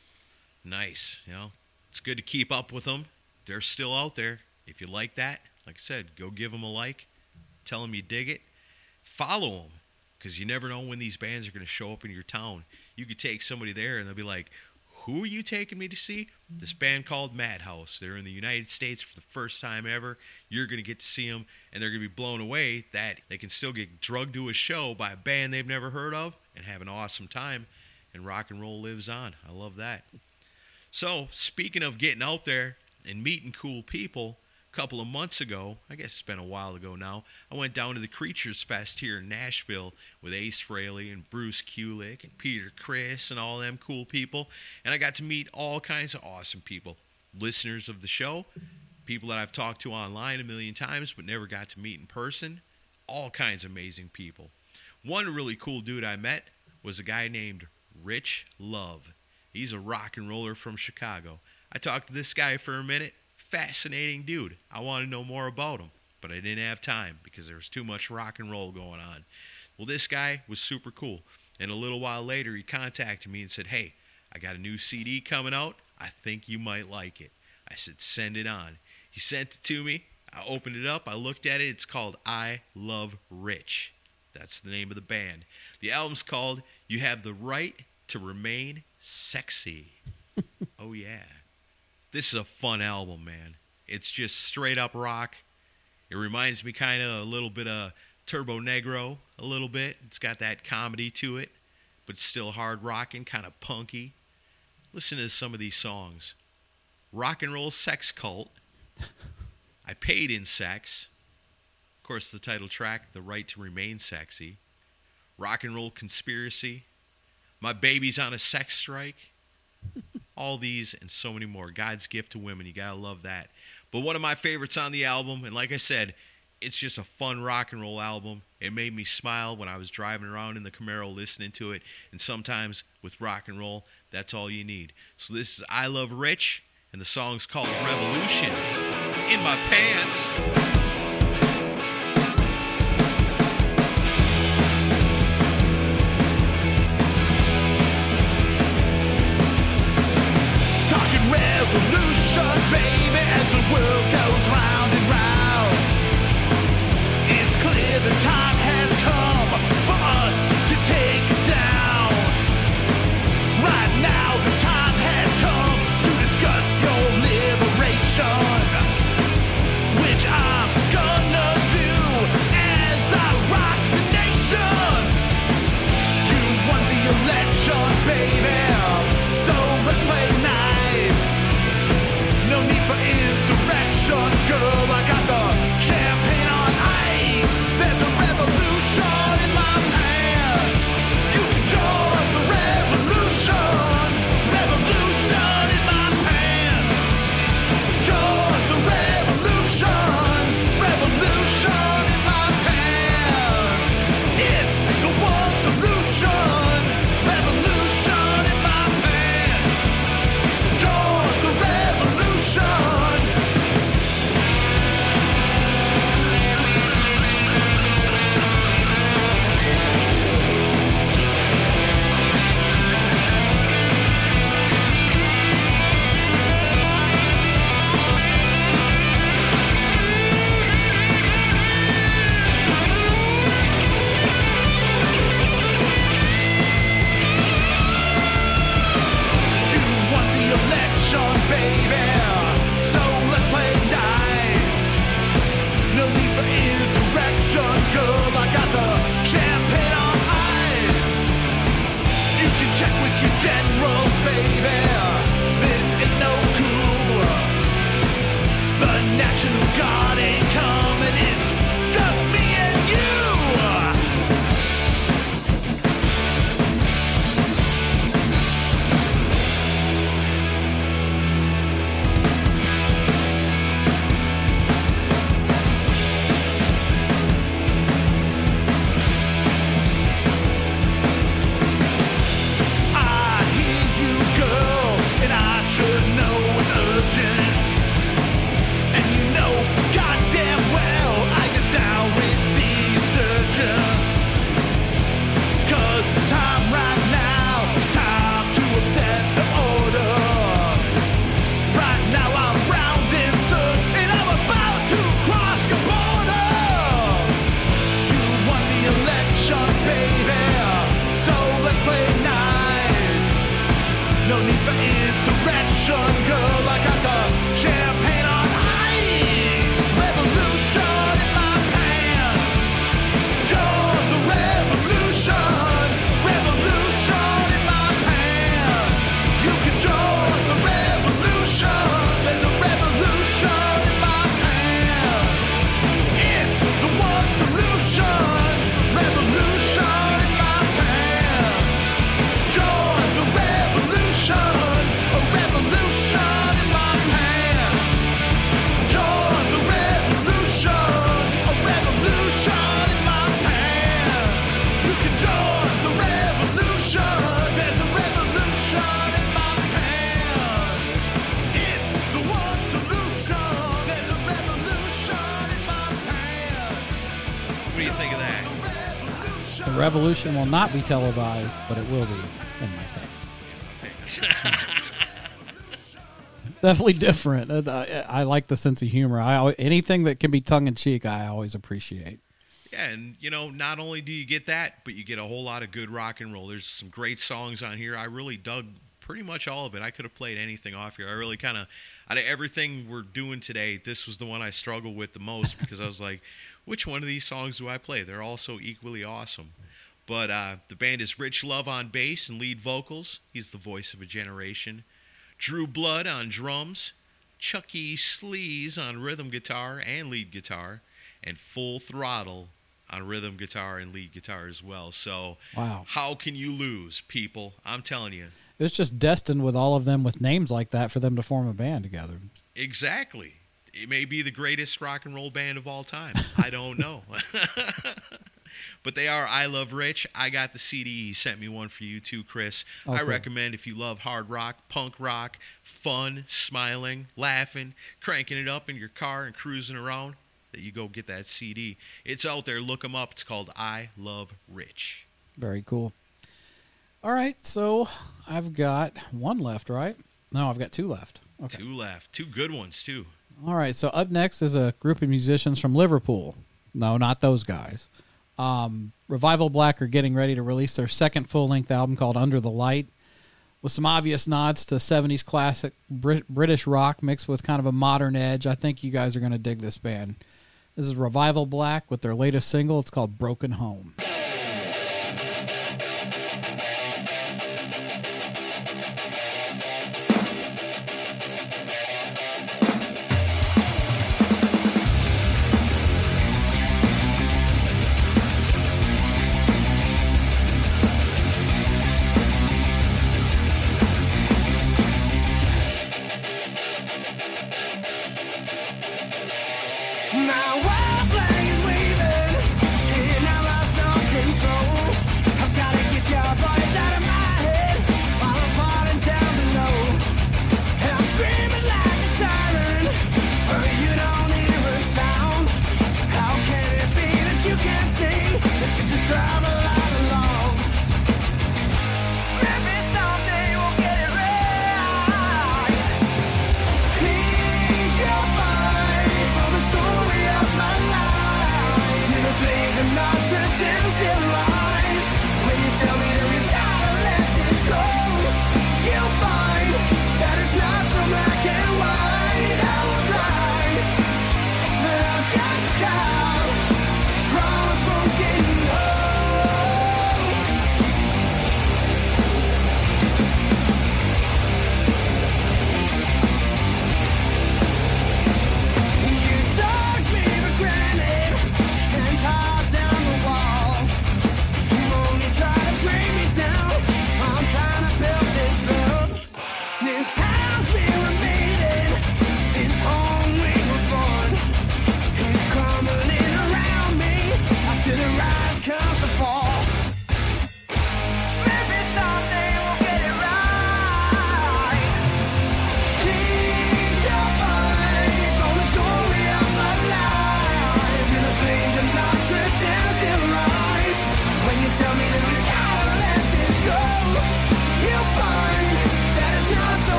Nice. You know, it's good to keep up with them. They're still out there. If you like that, like I said, go give them a like. Tell them you dig it. Follow them, because you never know when these bands are going to show up in your town. You could take somebody there, and they'll be like, who are you taking me to see? This band called Madhouse. They're in the United States for the first time ever. You're going to get to see them, and they're going to be blown away that they can still get drugged to a show by a band they've never heard of and have an awesome time, and rock and roll lives on. I love that. So, speaking of getting out there and meeting cool people, a couple of months ago, I guess it's been a while ago now, I went down to the Creatures Fest here in Nashville with Ace Frehley and Bruce Kulick and Peter Criss and all them cool people. And I got to meet all kinds of awesome people. Listeners of the show, people that I've talked to online a million times but never got to meet in person. All kinds of amazing people. One really cool dude I met was a guy named Rich Love. He's a rock and roller from Chicago. I talked to this guy for a minute. Fascinating dude. I want to know more about him, but I didn't have time because there was too much rock and roll going on. Well, this guy was super cool, and a little while later he contacted me and said, hey, I got a new CD coming out. I think you might like it. I said, send it on. He sent it to me. I opened it up. I looked at it. It's called I Love Rich. That's the name of the band. The album's called You Have the Right to Remain Sexy. Oh, yeah. This is a fun album, man. It's just straight up rock. It reminds me kind of a little bit of Turbo Negro, a little bit. It's got that comedy to it, but it's still hard rocking, kind of punky. Listen to some of these songs. Rock and Roll Sex Cult. I Paid in Sex. Of course, the title track, The Right to Remain Sexy. Rock and Roll Conspiracy. My Baby's on a Sex Strike. All these and so many more. God's Gift to Women. You got to love that. But one of my favorites on the album, and like I said, it's just a fun rock and roll album. It made me smile when I was driving around in the Camaro listening to it. And sometimes with rock and roll, that's all you need. So this is I Love Rich, and the song's called Revolution. In My Pants. Revolution, baby, as the world goes round and round. It's clear the time has come for us to take it down. Right now the time has come to discuss your liberation, which I'm No need for insurrection, girl. I got the champagne on ice. You can check with your general, baby. This ain't no coup. The National Guard ain't coming. It's just me and you. I hear you, girl, and I should know it's urgent. And you know goddamn well I get down with the insurgents. 'Cause it's time right now, time to upset the order. Right now I'm rounding third and I'm about to cross the border. You won the election, baby, so let's play nice. No need for insurrection, girl. I got the champagne on ice. Revolution in my pants. Join the revolution. Revolution in my pants. You can join the revolution. There's a revolution in my pants. It's the one solution. Revolution in my pants. Join the revolution. A revolution in my pants. Join the revolution. A revolution in my pants. You can join the revolution. There's a revolution in my pants. It's the one solution. There's a revolution in my pants. What do you think of that? The revolution will not be televised, but it will be in my pants. Definitely different. I like the sense of humor. Anything that can be tongue in cheek, I always appreciate. Yeah, and not only do you get that, but you get a whole lot of good rock and roll. There's some great songs on here. I really dug pretty much all of it. I could have played anything off here. I really kind of, out of everything we're doing today, this was the one I struggled with the most because I was like, which one of these songs do I play? They're all so equally awesome. But the band is Rich Love on bass and lead vocals. He's the voice of a generation. Drew Blood on drums. Chucky Sleaze on rhythm guitar and lead guitar. And Full Throttle on rhythm guitar and lead guitar as well. So Wow. How can you lose, people? I'm telling you. It's just destined with all of them with names like that for them to form a band together. Exactly. It may be the greatest rock and roll band of all time. I don't know. But they are I Love Rich. I got the CD. He sent me one for you too, Chris. Oh, I cool. recommend if you love hard rock, punk rock, fun, smiling, laughing, cranking it up in your car and cruising around, that you go get that CD. It's out there. Look them up. It's called I Love Rich. Very cool. All right, so I've got one left, right? No, I've got two left. Okay. Two left. Two good ones, too. All right, so up next is a group of musicians from Liverpool. No, not those guys. Revival Black are getting ready to release their second full-length album called Under the Light, with some obvious nods to 70s classic British rock mixed with kind of a modern edge. I think you guys are going to dig this band. This is Revival Black with their latest single. It's called Broken Home. My wild flag is waving, and I lost no control. I've gotta get your voice out of my head while I'm falling down below. And I'm screaming like a siren, but you don't hear a sound. How can it be that you can't see that this is trouble all along? Maybe someday we'll get it right. Keep your fight for the story of my life. To the flames and Notre Dame still rise. When you tell me that we've gotta let this go, you'll find that it's not so black and white. I will try, but I'm just a child.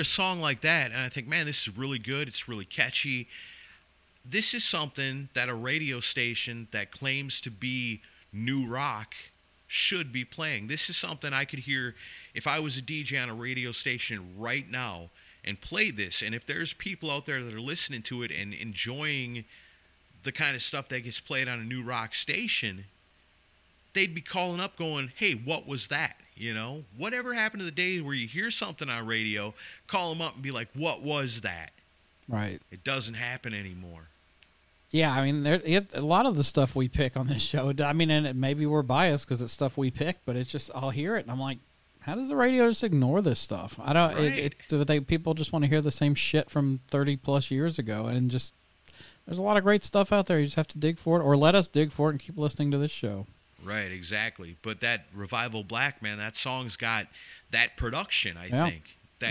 song like that, and I think, man, this is really good. It's really catchy. This is something that a radio station that claims to be new rock should be playing. This is something I could hear if I was a DJ on a radio station right now and play this. And if there's people out there that are listening to it and enjoying the kind of stuff that gets played on a new rock station, they'd be calling up going, hey, what was that? You know, whatever happened to the days where you hear something on radio, call them up and be like, what was that? Right. It doesn't happen anymore. Yeah, I mean, a lot of the stuff we pick on this show, I mean, and maybe we're biased because it's stuff we pick, but it's just, I'll hear it and I'm like, how does the radio just ignore this stuff? I don't, Right. People just want to hear the same shit from 30 plus years ago, and just, there's a lot of great stuff out there. You just have to dig for it, or let us dig for it and keep listening to this show. Right, exactly. But that Revival Black, man, that song's got that production, I think.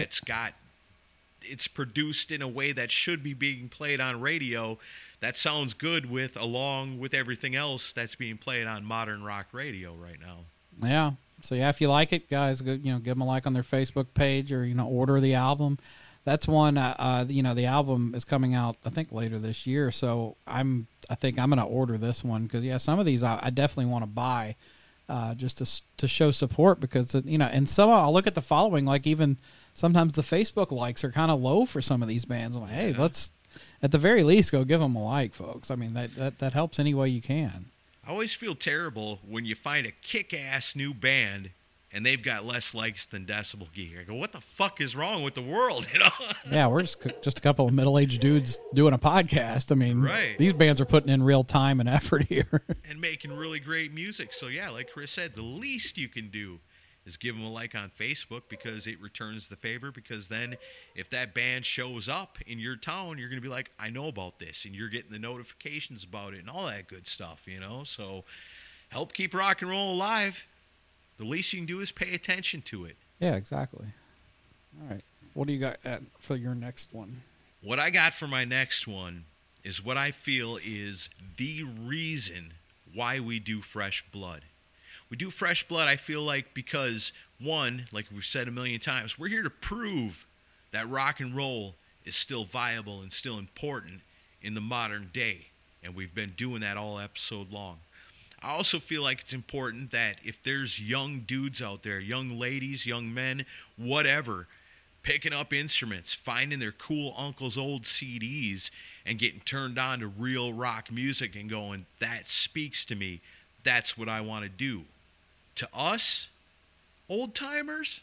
It's produced in a way that should be being played on radio. That sounds good along with everything else that's being played on modern rock radio right now. Yeah. So yeah, if you like it, guys, go, give them a like on their Facebook page, or order the album. That's one. The album is coming out, I think, later this year. So I think I'm going to order this one because some of these I definitely want to buy, just to show support because and some I'll look at the following, like even sometimes the Facebook likes are kind of low for some of these bands. I'm like, hey, let's at the very least go give them a like, folks. I mean that helps any way you can. I always feel terrible when you find a kick-ass new band and they've got less likes than Decibel Geek. I go, what the fuck is wrong with the world? Yeah, we're just a couple of middle-aged dudes doing a podcast. I mean, Right. These bands are putting in real time and effort here. And making really great music. So yeah, like Chris said, the least you can do is give them a like on Facebook because it returns the favor. Because then if that band shows up in your town, you're going to be like, I know about this. And you're getting the notifications about it and all that good stuff, So help keep rock and roll alive. The least you can do is pay attention to it. Yeah, exactly. All right. What do you got for your next one? What I got for my next one is what I feel is the reason why we do Fresh Blood. We do Fresh Blood, I feel like, because, one, like we've said a million times, we're here to prove that rock and roll is still viable and still important in the modern day. And we've been doing that all episode long. I also feel like it's important that if there's young dudes out there, young ladies, young men, whatever, picking up instruments, finding their cool uncle's old CDs and getting turned on to real rock music and going, that speaks to me. That's what I want to do. To us, old timers,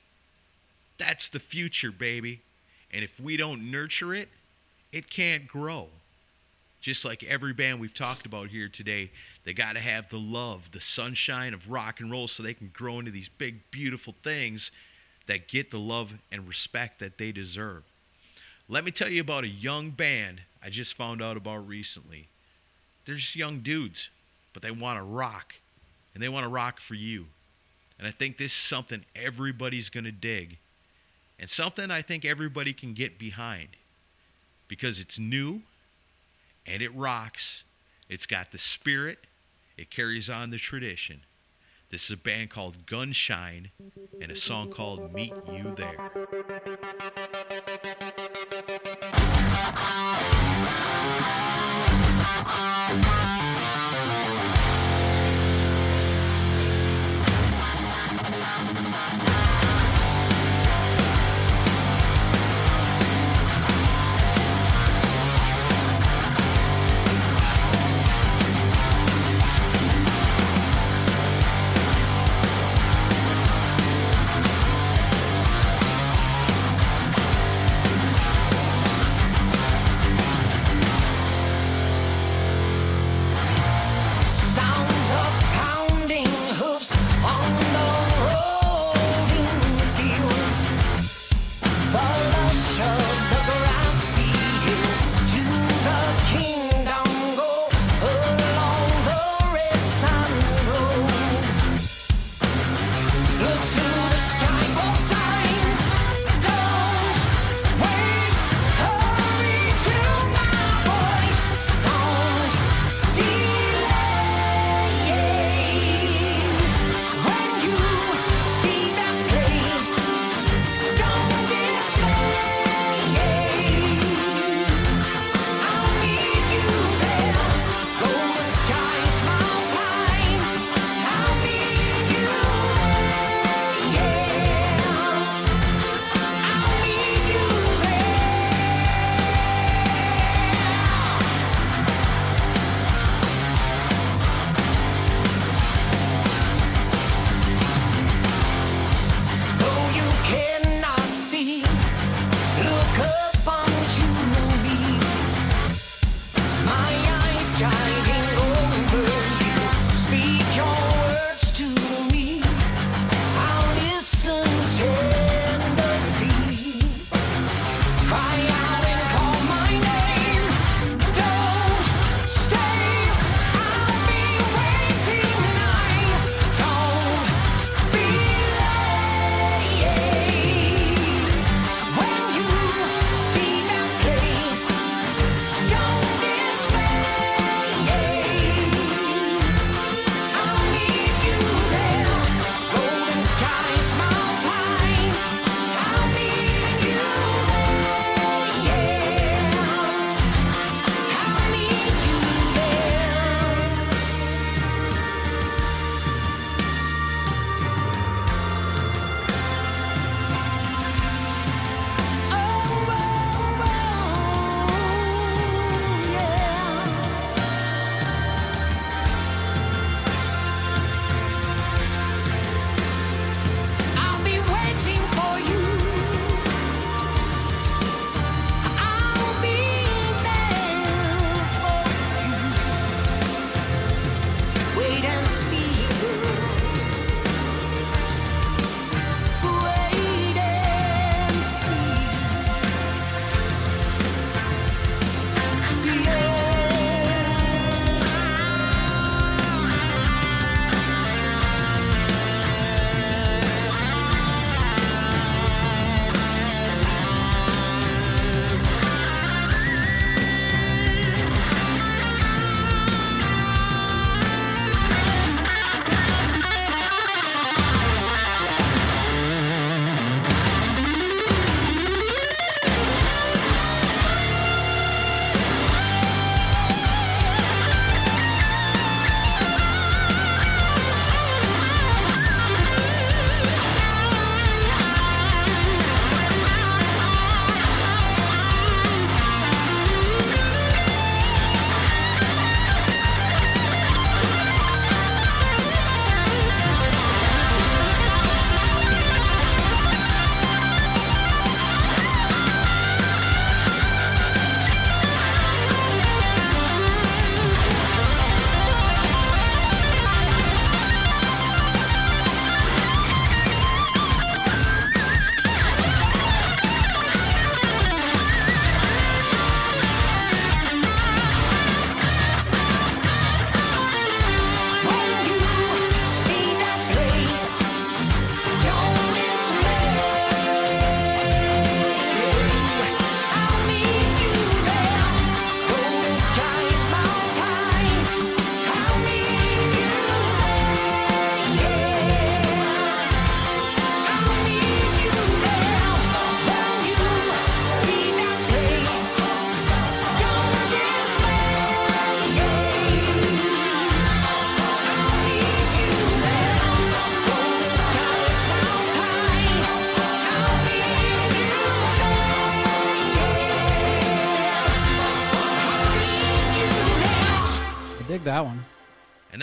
that's the future, baby. And if we don't nurture it, it can't grow. Just like every band we've talked about here today, they got to have the love, the sunshine of rock and roll so they can grow into these big, beautiful things that get the love and respect that they deserve. Let me tell you about a young band I just found out about recently. They're just young dudes, but they want to rock, and they want to rock for you. And I think this is something everybody's going to dig, and something I think everybody can get behind because it's new, and it rocks. It's got the spirit. It carries on the tradition. This is a band called Gunshine and a song called Meet You There.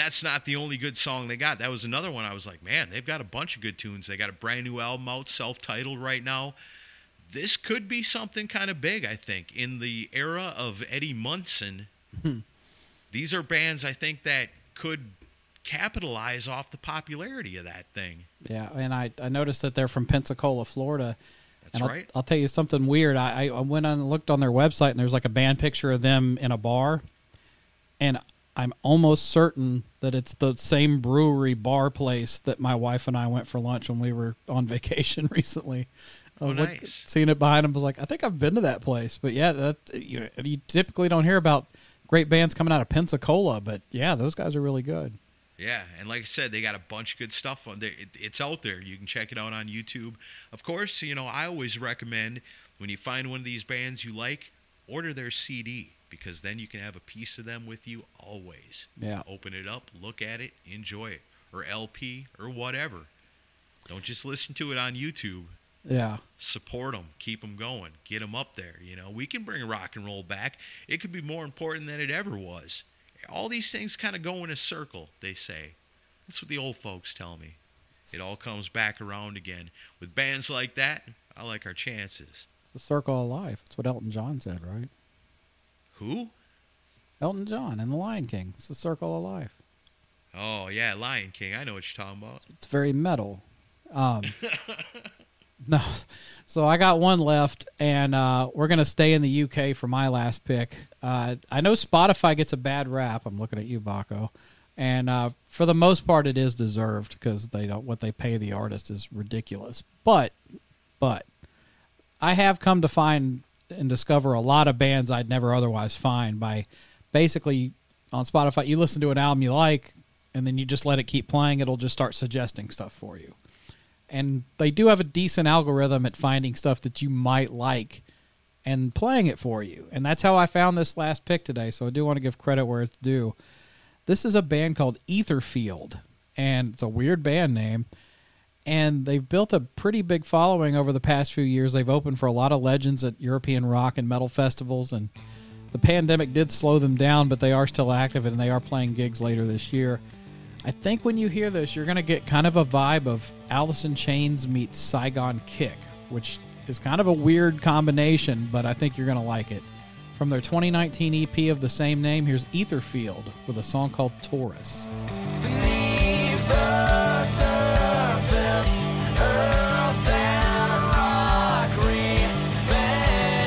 that's not the only good song they got. That was another one I was like, man, they've got a bunch of good tunes. They got a brand new album out, self-titled right now. This could be something kind of big, I think. In the era of Eddie Munson, these are bands I think that could capitalize off the popularity of that thing. Yeah, and I noticed that they're from Pensacola, Florida. That's and right. I'll tell you something weird. I went on and looked on their website, and there's like a band picture of them in a bar, and I'm almost certain that it's the same brewery bar place that my wife and I went for lunch when we were on vacation recently. I was like, nice. seeing it behind them, I was like, I think I've been to that place. But yeah, that you typically don't hear about great bands coming out of Pensacola, but yeah, those guys are really good. Yeah, and like I said, they got a bunch of good stuff on there. It's out there. You can check it out on YouTube. Of course, I always recommend when you find one of these bands you like, order their CD, because then you can have a piece of them with you always. Yeah. Open it up, look at it, enjoy it, or LP, or whatever. Don't just listen to it on YouTube. Yeah. Support them, keep them going, get them up there. We can bring rock and roll back. It could be more important than it ever was. All these things kind of go in a circle, they say. That's what the old folks tell me. It all comes back around again. With bands like that, I like our chances. It's the circle of life. That's what Elton John said, right? Who? Elton John in The Lion King. It's the circle of life. Oh, yeah, Lion King. I know what you're talking about. It's very metal. No, so I got one left, and we're going to stay in the UK for my last pick. I know Spotify gets a bad rap. I'm looking at you, Baco. And for the most part, it is deserved because what they pay the artist is ridiculous. But I have come to find and discover a lot of bands I'd never otherwise find by basically on Spotify. You listen to an album you like, and then you just let it keep playing. It'll just start suggesting stuff for you. And they do have a decent algorithm at finding stuff that you might like and playing it for you. And that's how I found this last pick today, so I do want to give credit where it's due. This is a band called Etherfield, and it's a weird band name. And they've built a pretty big following over the past few years. They've opened for a lot of legends at European rock and metal festivals, and the pandemic did slow them down, but they are still active, and they are playing gigs later this year. I think when you hear this, you're going to get kind of a vibe of Alice in Chains meets Saigon Kick, which is kind of a weird combination, but I think you're going to like it. From their 2019 EP of the same name, here's Etherfield with a song called Taurus. Beneath the surface, earth and rock remain.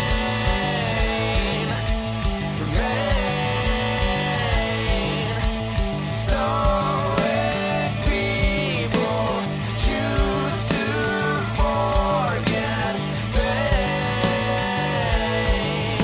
Stoic people choose to forget pain.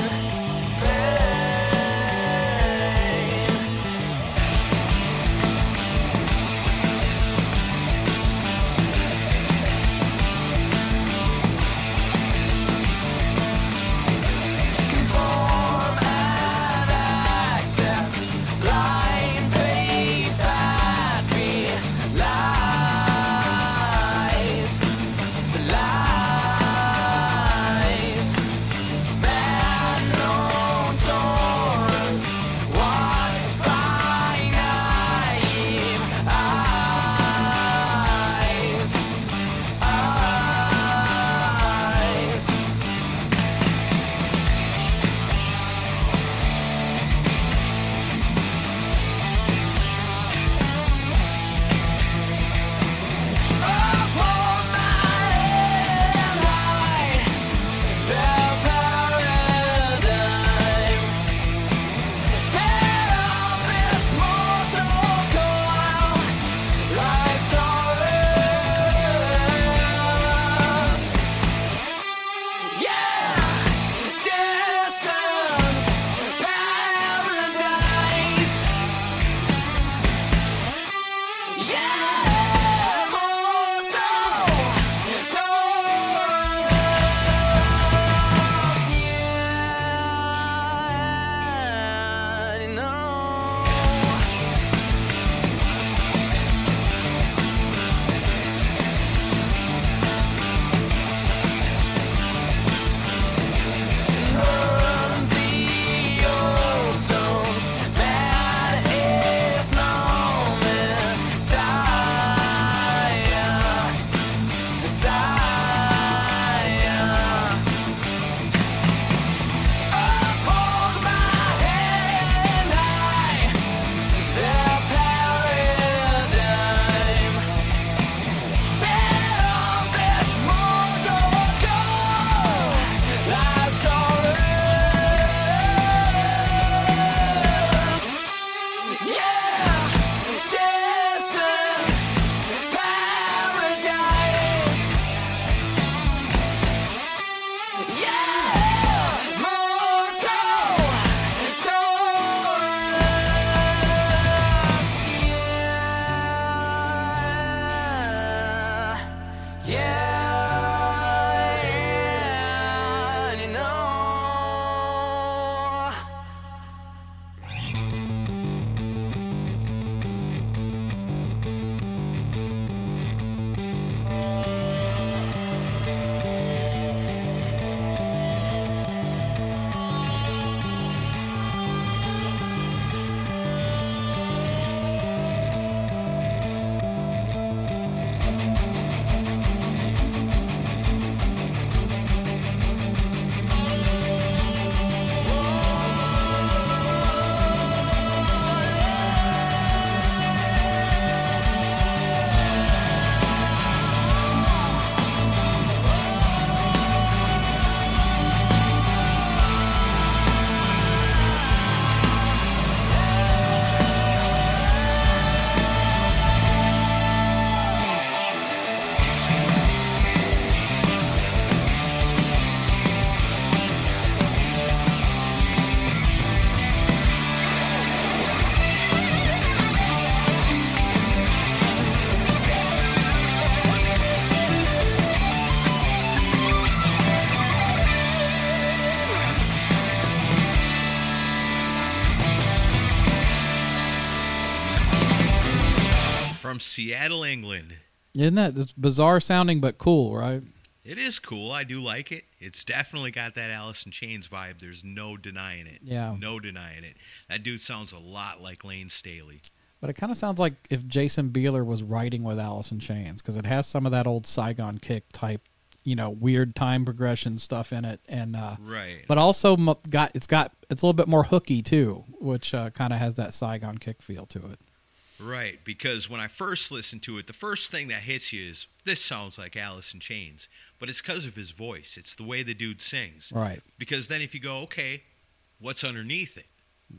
Seattle, England. Isn't that it's bizarre sounding but cool, right? It is cool. I do like it. It's definitely got that Alice in Chains vibe. There's no denying it. Yeah. No denying it. That dude sounds a lot like Lane Staley. But it kind of sounds like if Jason Bieler was writing with Alice in Chains, because it has some of that old Saigon Kick type, weird time progression stuff in it, and Right. But also it's a little bit more hooky too, which kind of has that Saigon Kick feel to it. Right, because when I first listened to it, the first thing that hits you is, this sounds like Alice in Chains. But it's because of his voice. It's the way the dude sings. Right. Because then if you go, okay, what's underneath it?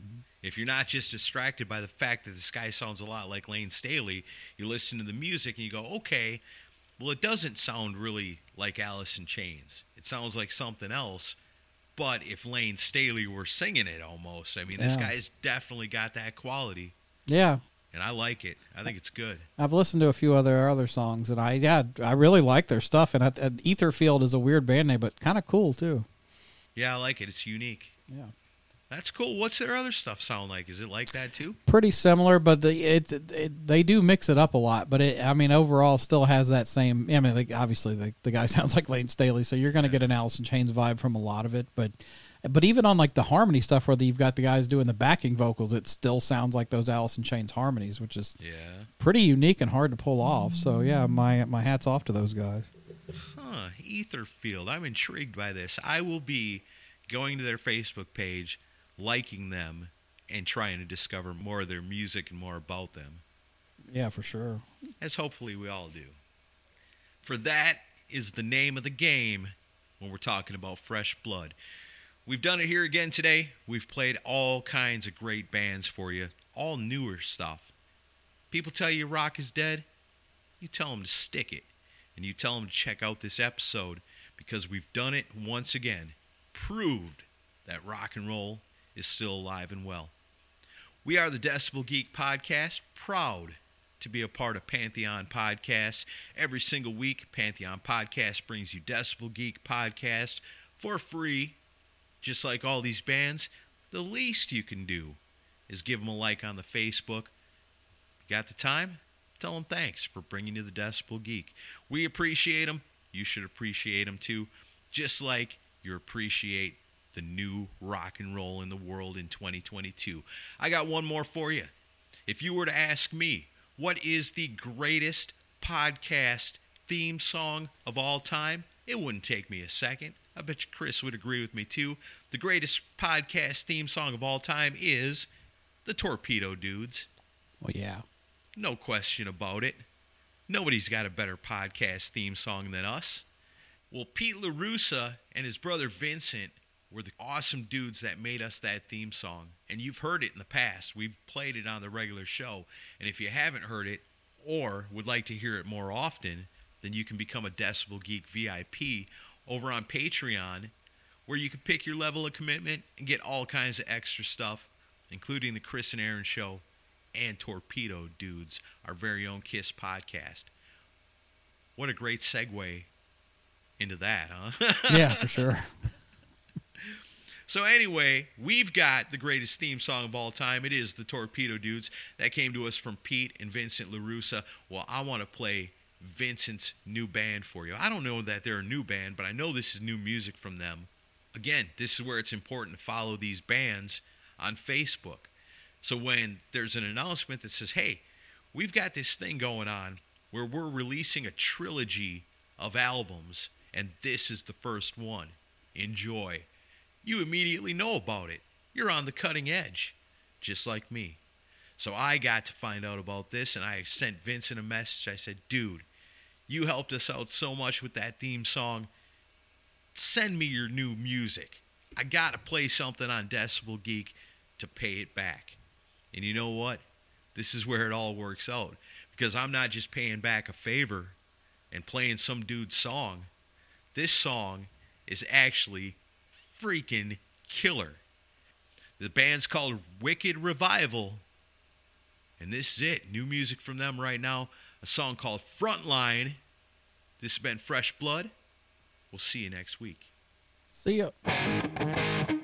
If you're not just distracted by the fact that this guy sounds a lot like Lane Staley, you listen to the music and you go, okay, well, it doesn't sound really like Alice in Chains. It sounds like something else. But if Lane Staley were singing it almost, I mean, this Yeah. guy's definitely got that quality. Yeah. And I like it. I think it's good. I've listened to a few other songs, and I really like their stuff. And Etherfield is a weird band name, but kind of cool too. Yeah, I like it. It's unique. Yeah, That's cool. What's their other stuff sound like? Is it like that too? pretty similar, but they do mix it up a lot. But overall, still has that same. I mean, obviously the guy sounds like Lane Staley, so you're going to get an Alice in Chains vibe from a lot of it. But even on like the harmony stuff, where you've got the guys doing the backing vocals, it still sounds like those Alice in Chains harmonies, which is pretty unique and hard to pull off. So yeah, my hat's off to those guys. Huh, Etherfield. I'm intrigued by this. I will be going to their Facebook page, liking them, and trying to discover more of their music and more about them, Yeah, for sure. as hopefully we all do. For that is the name of the game when we're talking about Fresh Blood. We've done it here again today. We've played all kinds of great bands for you, all newer stuff. People tell you rock is dead, you tell them to stick it. And you tell them to check out this episode, because we've done it once again. Proved that rock and roll is still alive and well. We are the Decibel Geek Podcast, proud to be a part of Pantheon Podcast. Every single week, Pantheon Podcast brings you Decibel Geek Podcast for free. Just like all these bands, the least you can do is give them a like on the Facebook. Got the time? Tell them thanks for bringing you the Decibel Geek. We appreciate them. You should appreciate them too. Just like you appreciate the new rock and roll in the world in 2022. I got one more for you. If you were to ask me, what is the greatest podcast theme song of all time? It wouldn't take me a second. I bet you Chris would agree with me too. The greatest podcast theme song of all time is the Torpedo Dudes. Well, yeah. No question about it. Nobody's got a better podcast theme song than us. Well, Pete LaRussa and his brother Vincent were the awesome dudes that made us that theme song. And you've heard it in the past. We've played it on the regular show. And if you haven't heard it or would like to hear it more often, then you can become a Decibel Geek VIP over on Patreon, where you can pick your level of commitment and get all kinds of extra stuff, including the Chris and Aaron Show and Torpedo Dudes, our very own KISS podcast. What a great segue into that, huh? Yeah, for sure. So anyway, we've got the greatest theme song of all time. It is the Torpedo Dudes. That came to us from Pete and Vincent LaRussa. Well, I want to play Vincent's new band for you. I don't know that they're a new band, but I know this is new music from them. Again, this is where it's important to follow these bands on Facebook. So when there's an announcement that says, hey, we've got this thing going on where we're releasing a trilogy of albums, and this is the first one, enjoy, you immediately know about it. You're on the cutting edge, just like me. So I got to find out about this, and I sent Vincent a message. I said, dude, you helped us out so much with that theme song. Send me your new music. I got to play something on Decibel Geek to pay it back. And you know what? This is where it all works out. Because I'm not just paying back a favor and playing some dude's song. This song is actually freaking killer. The band's called Wicked Revival. And this is it. New music from them right now. A song called Frontline. This has been Fresh Blood. We'll see you next week. See ya.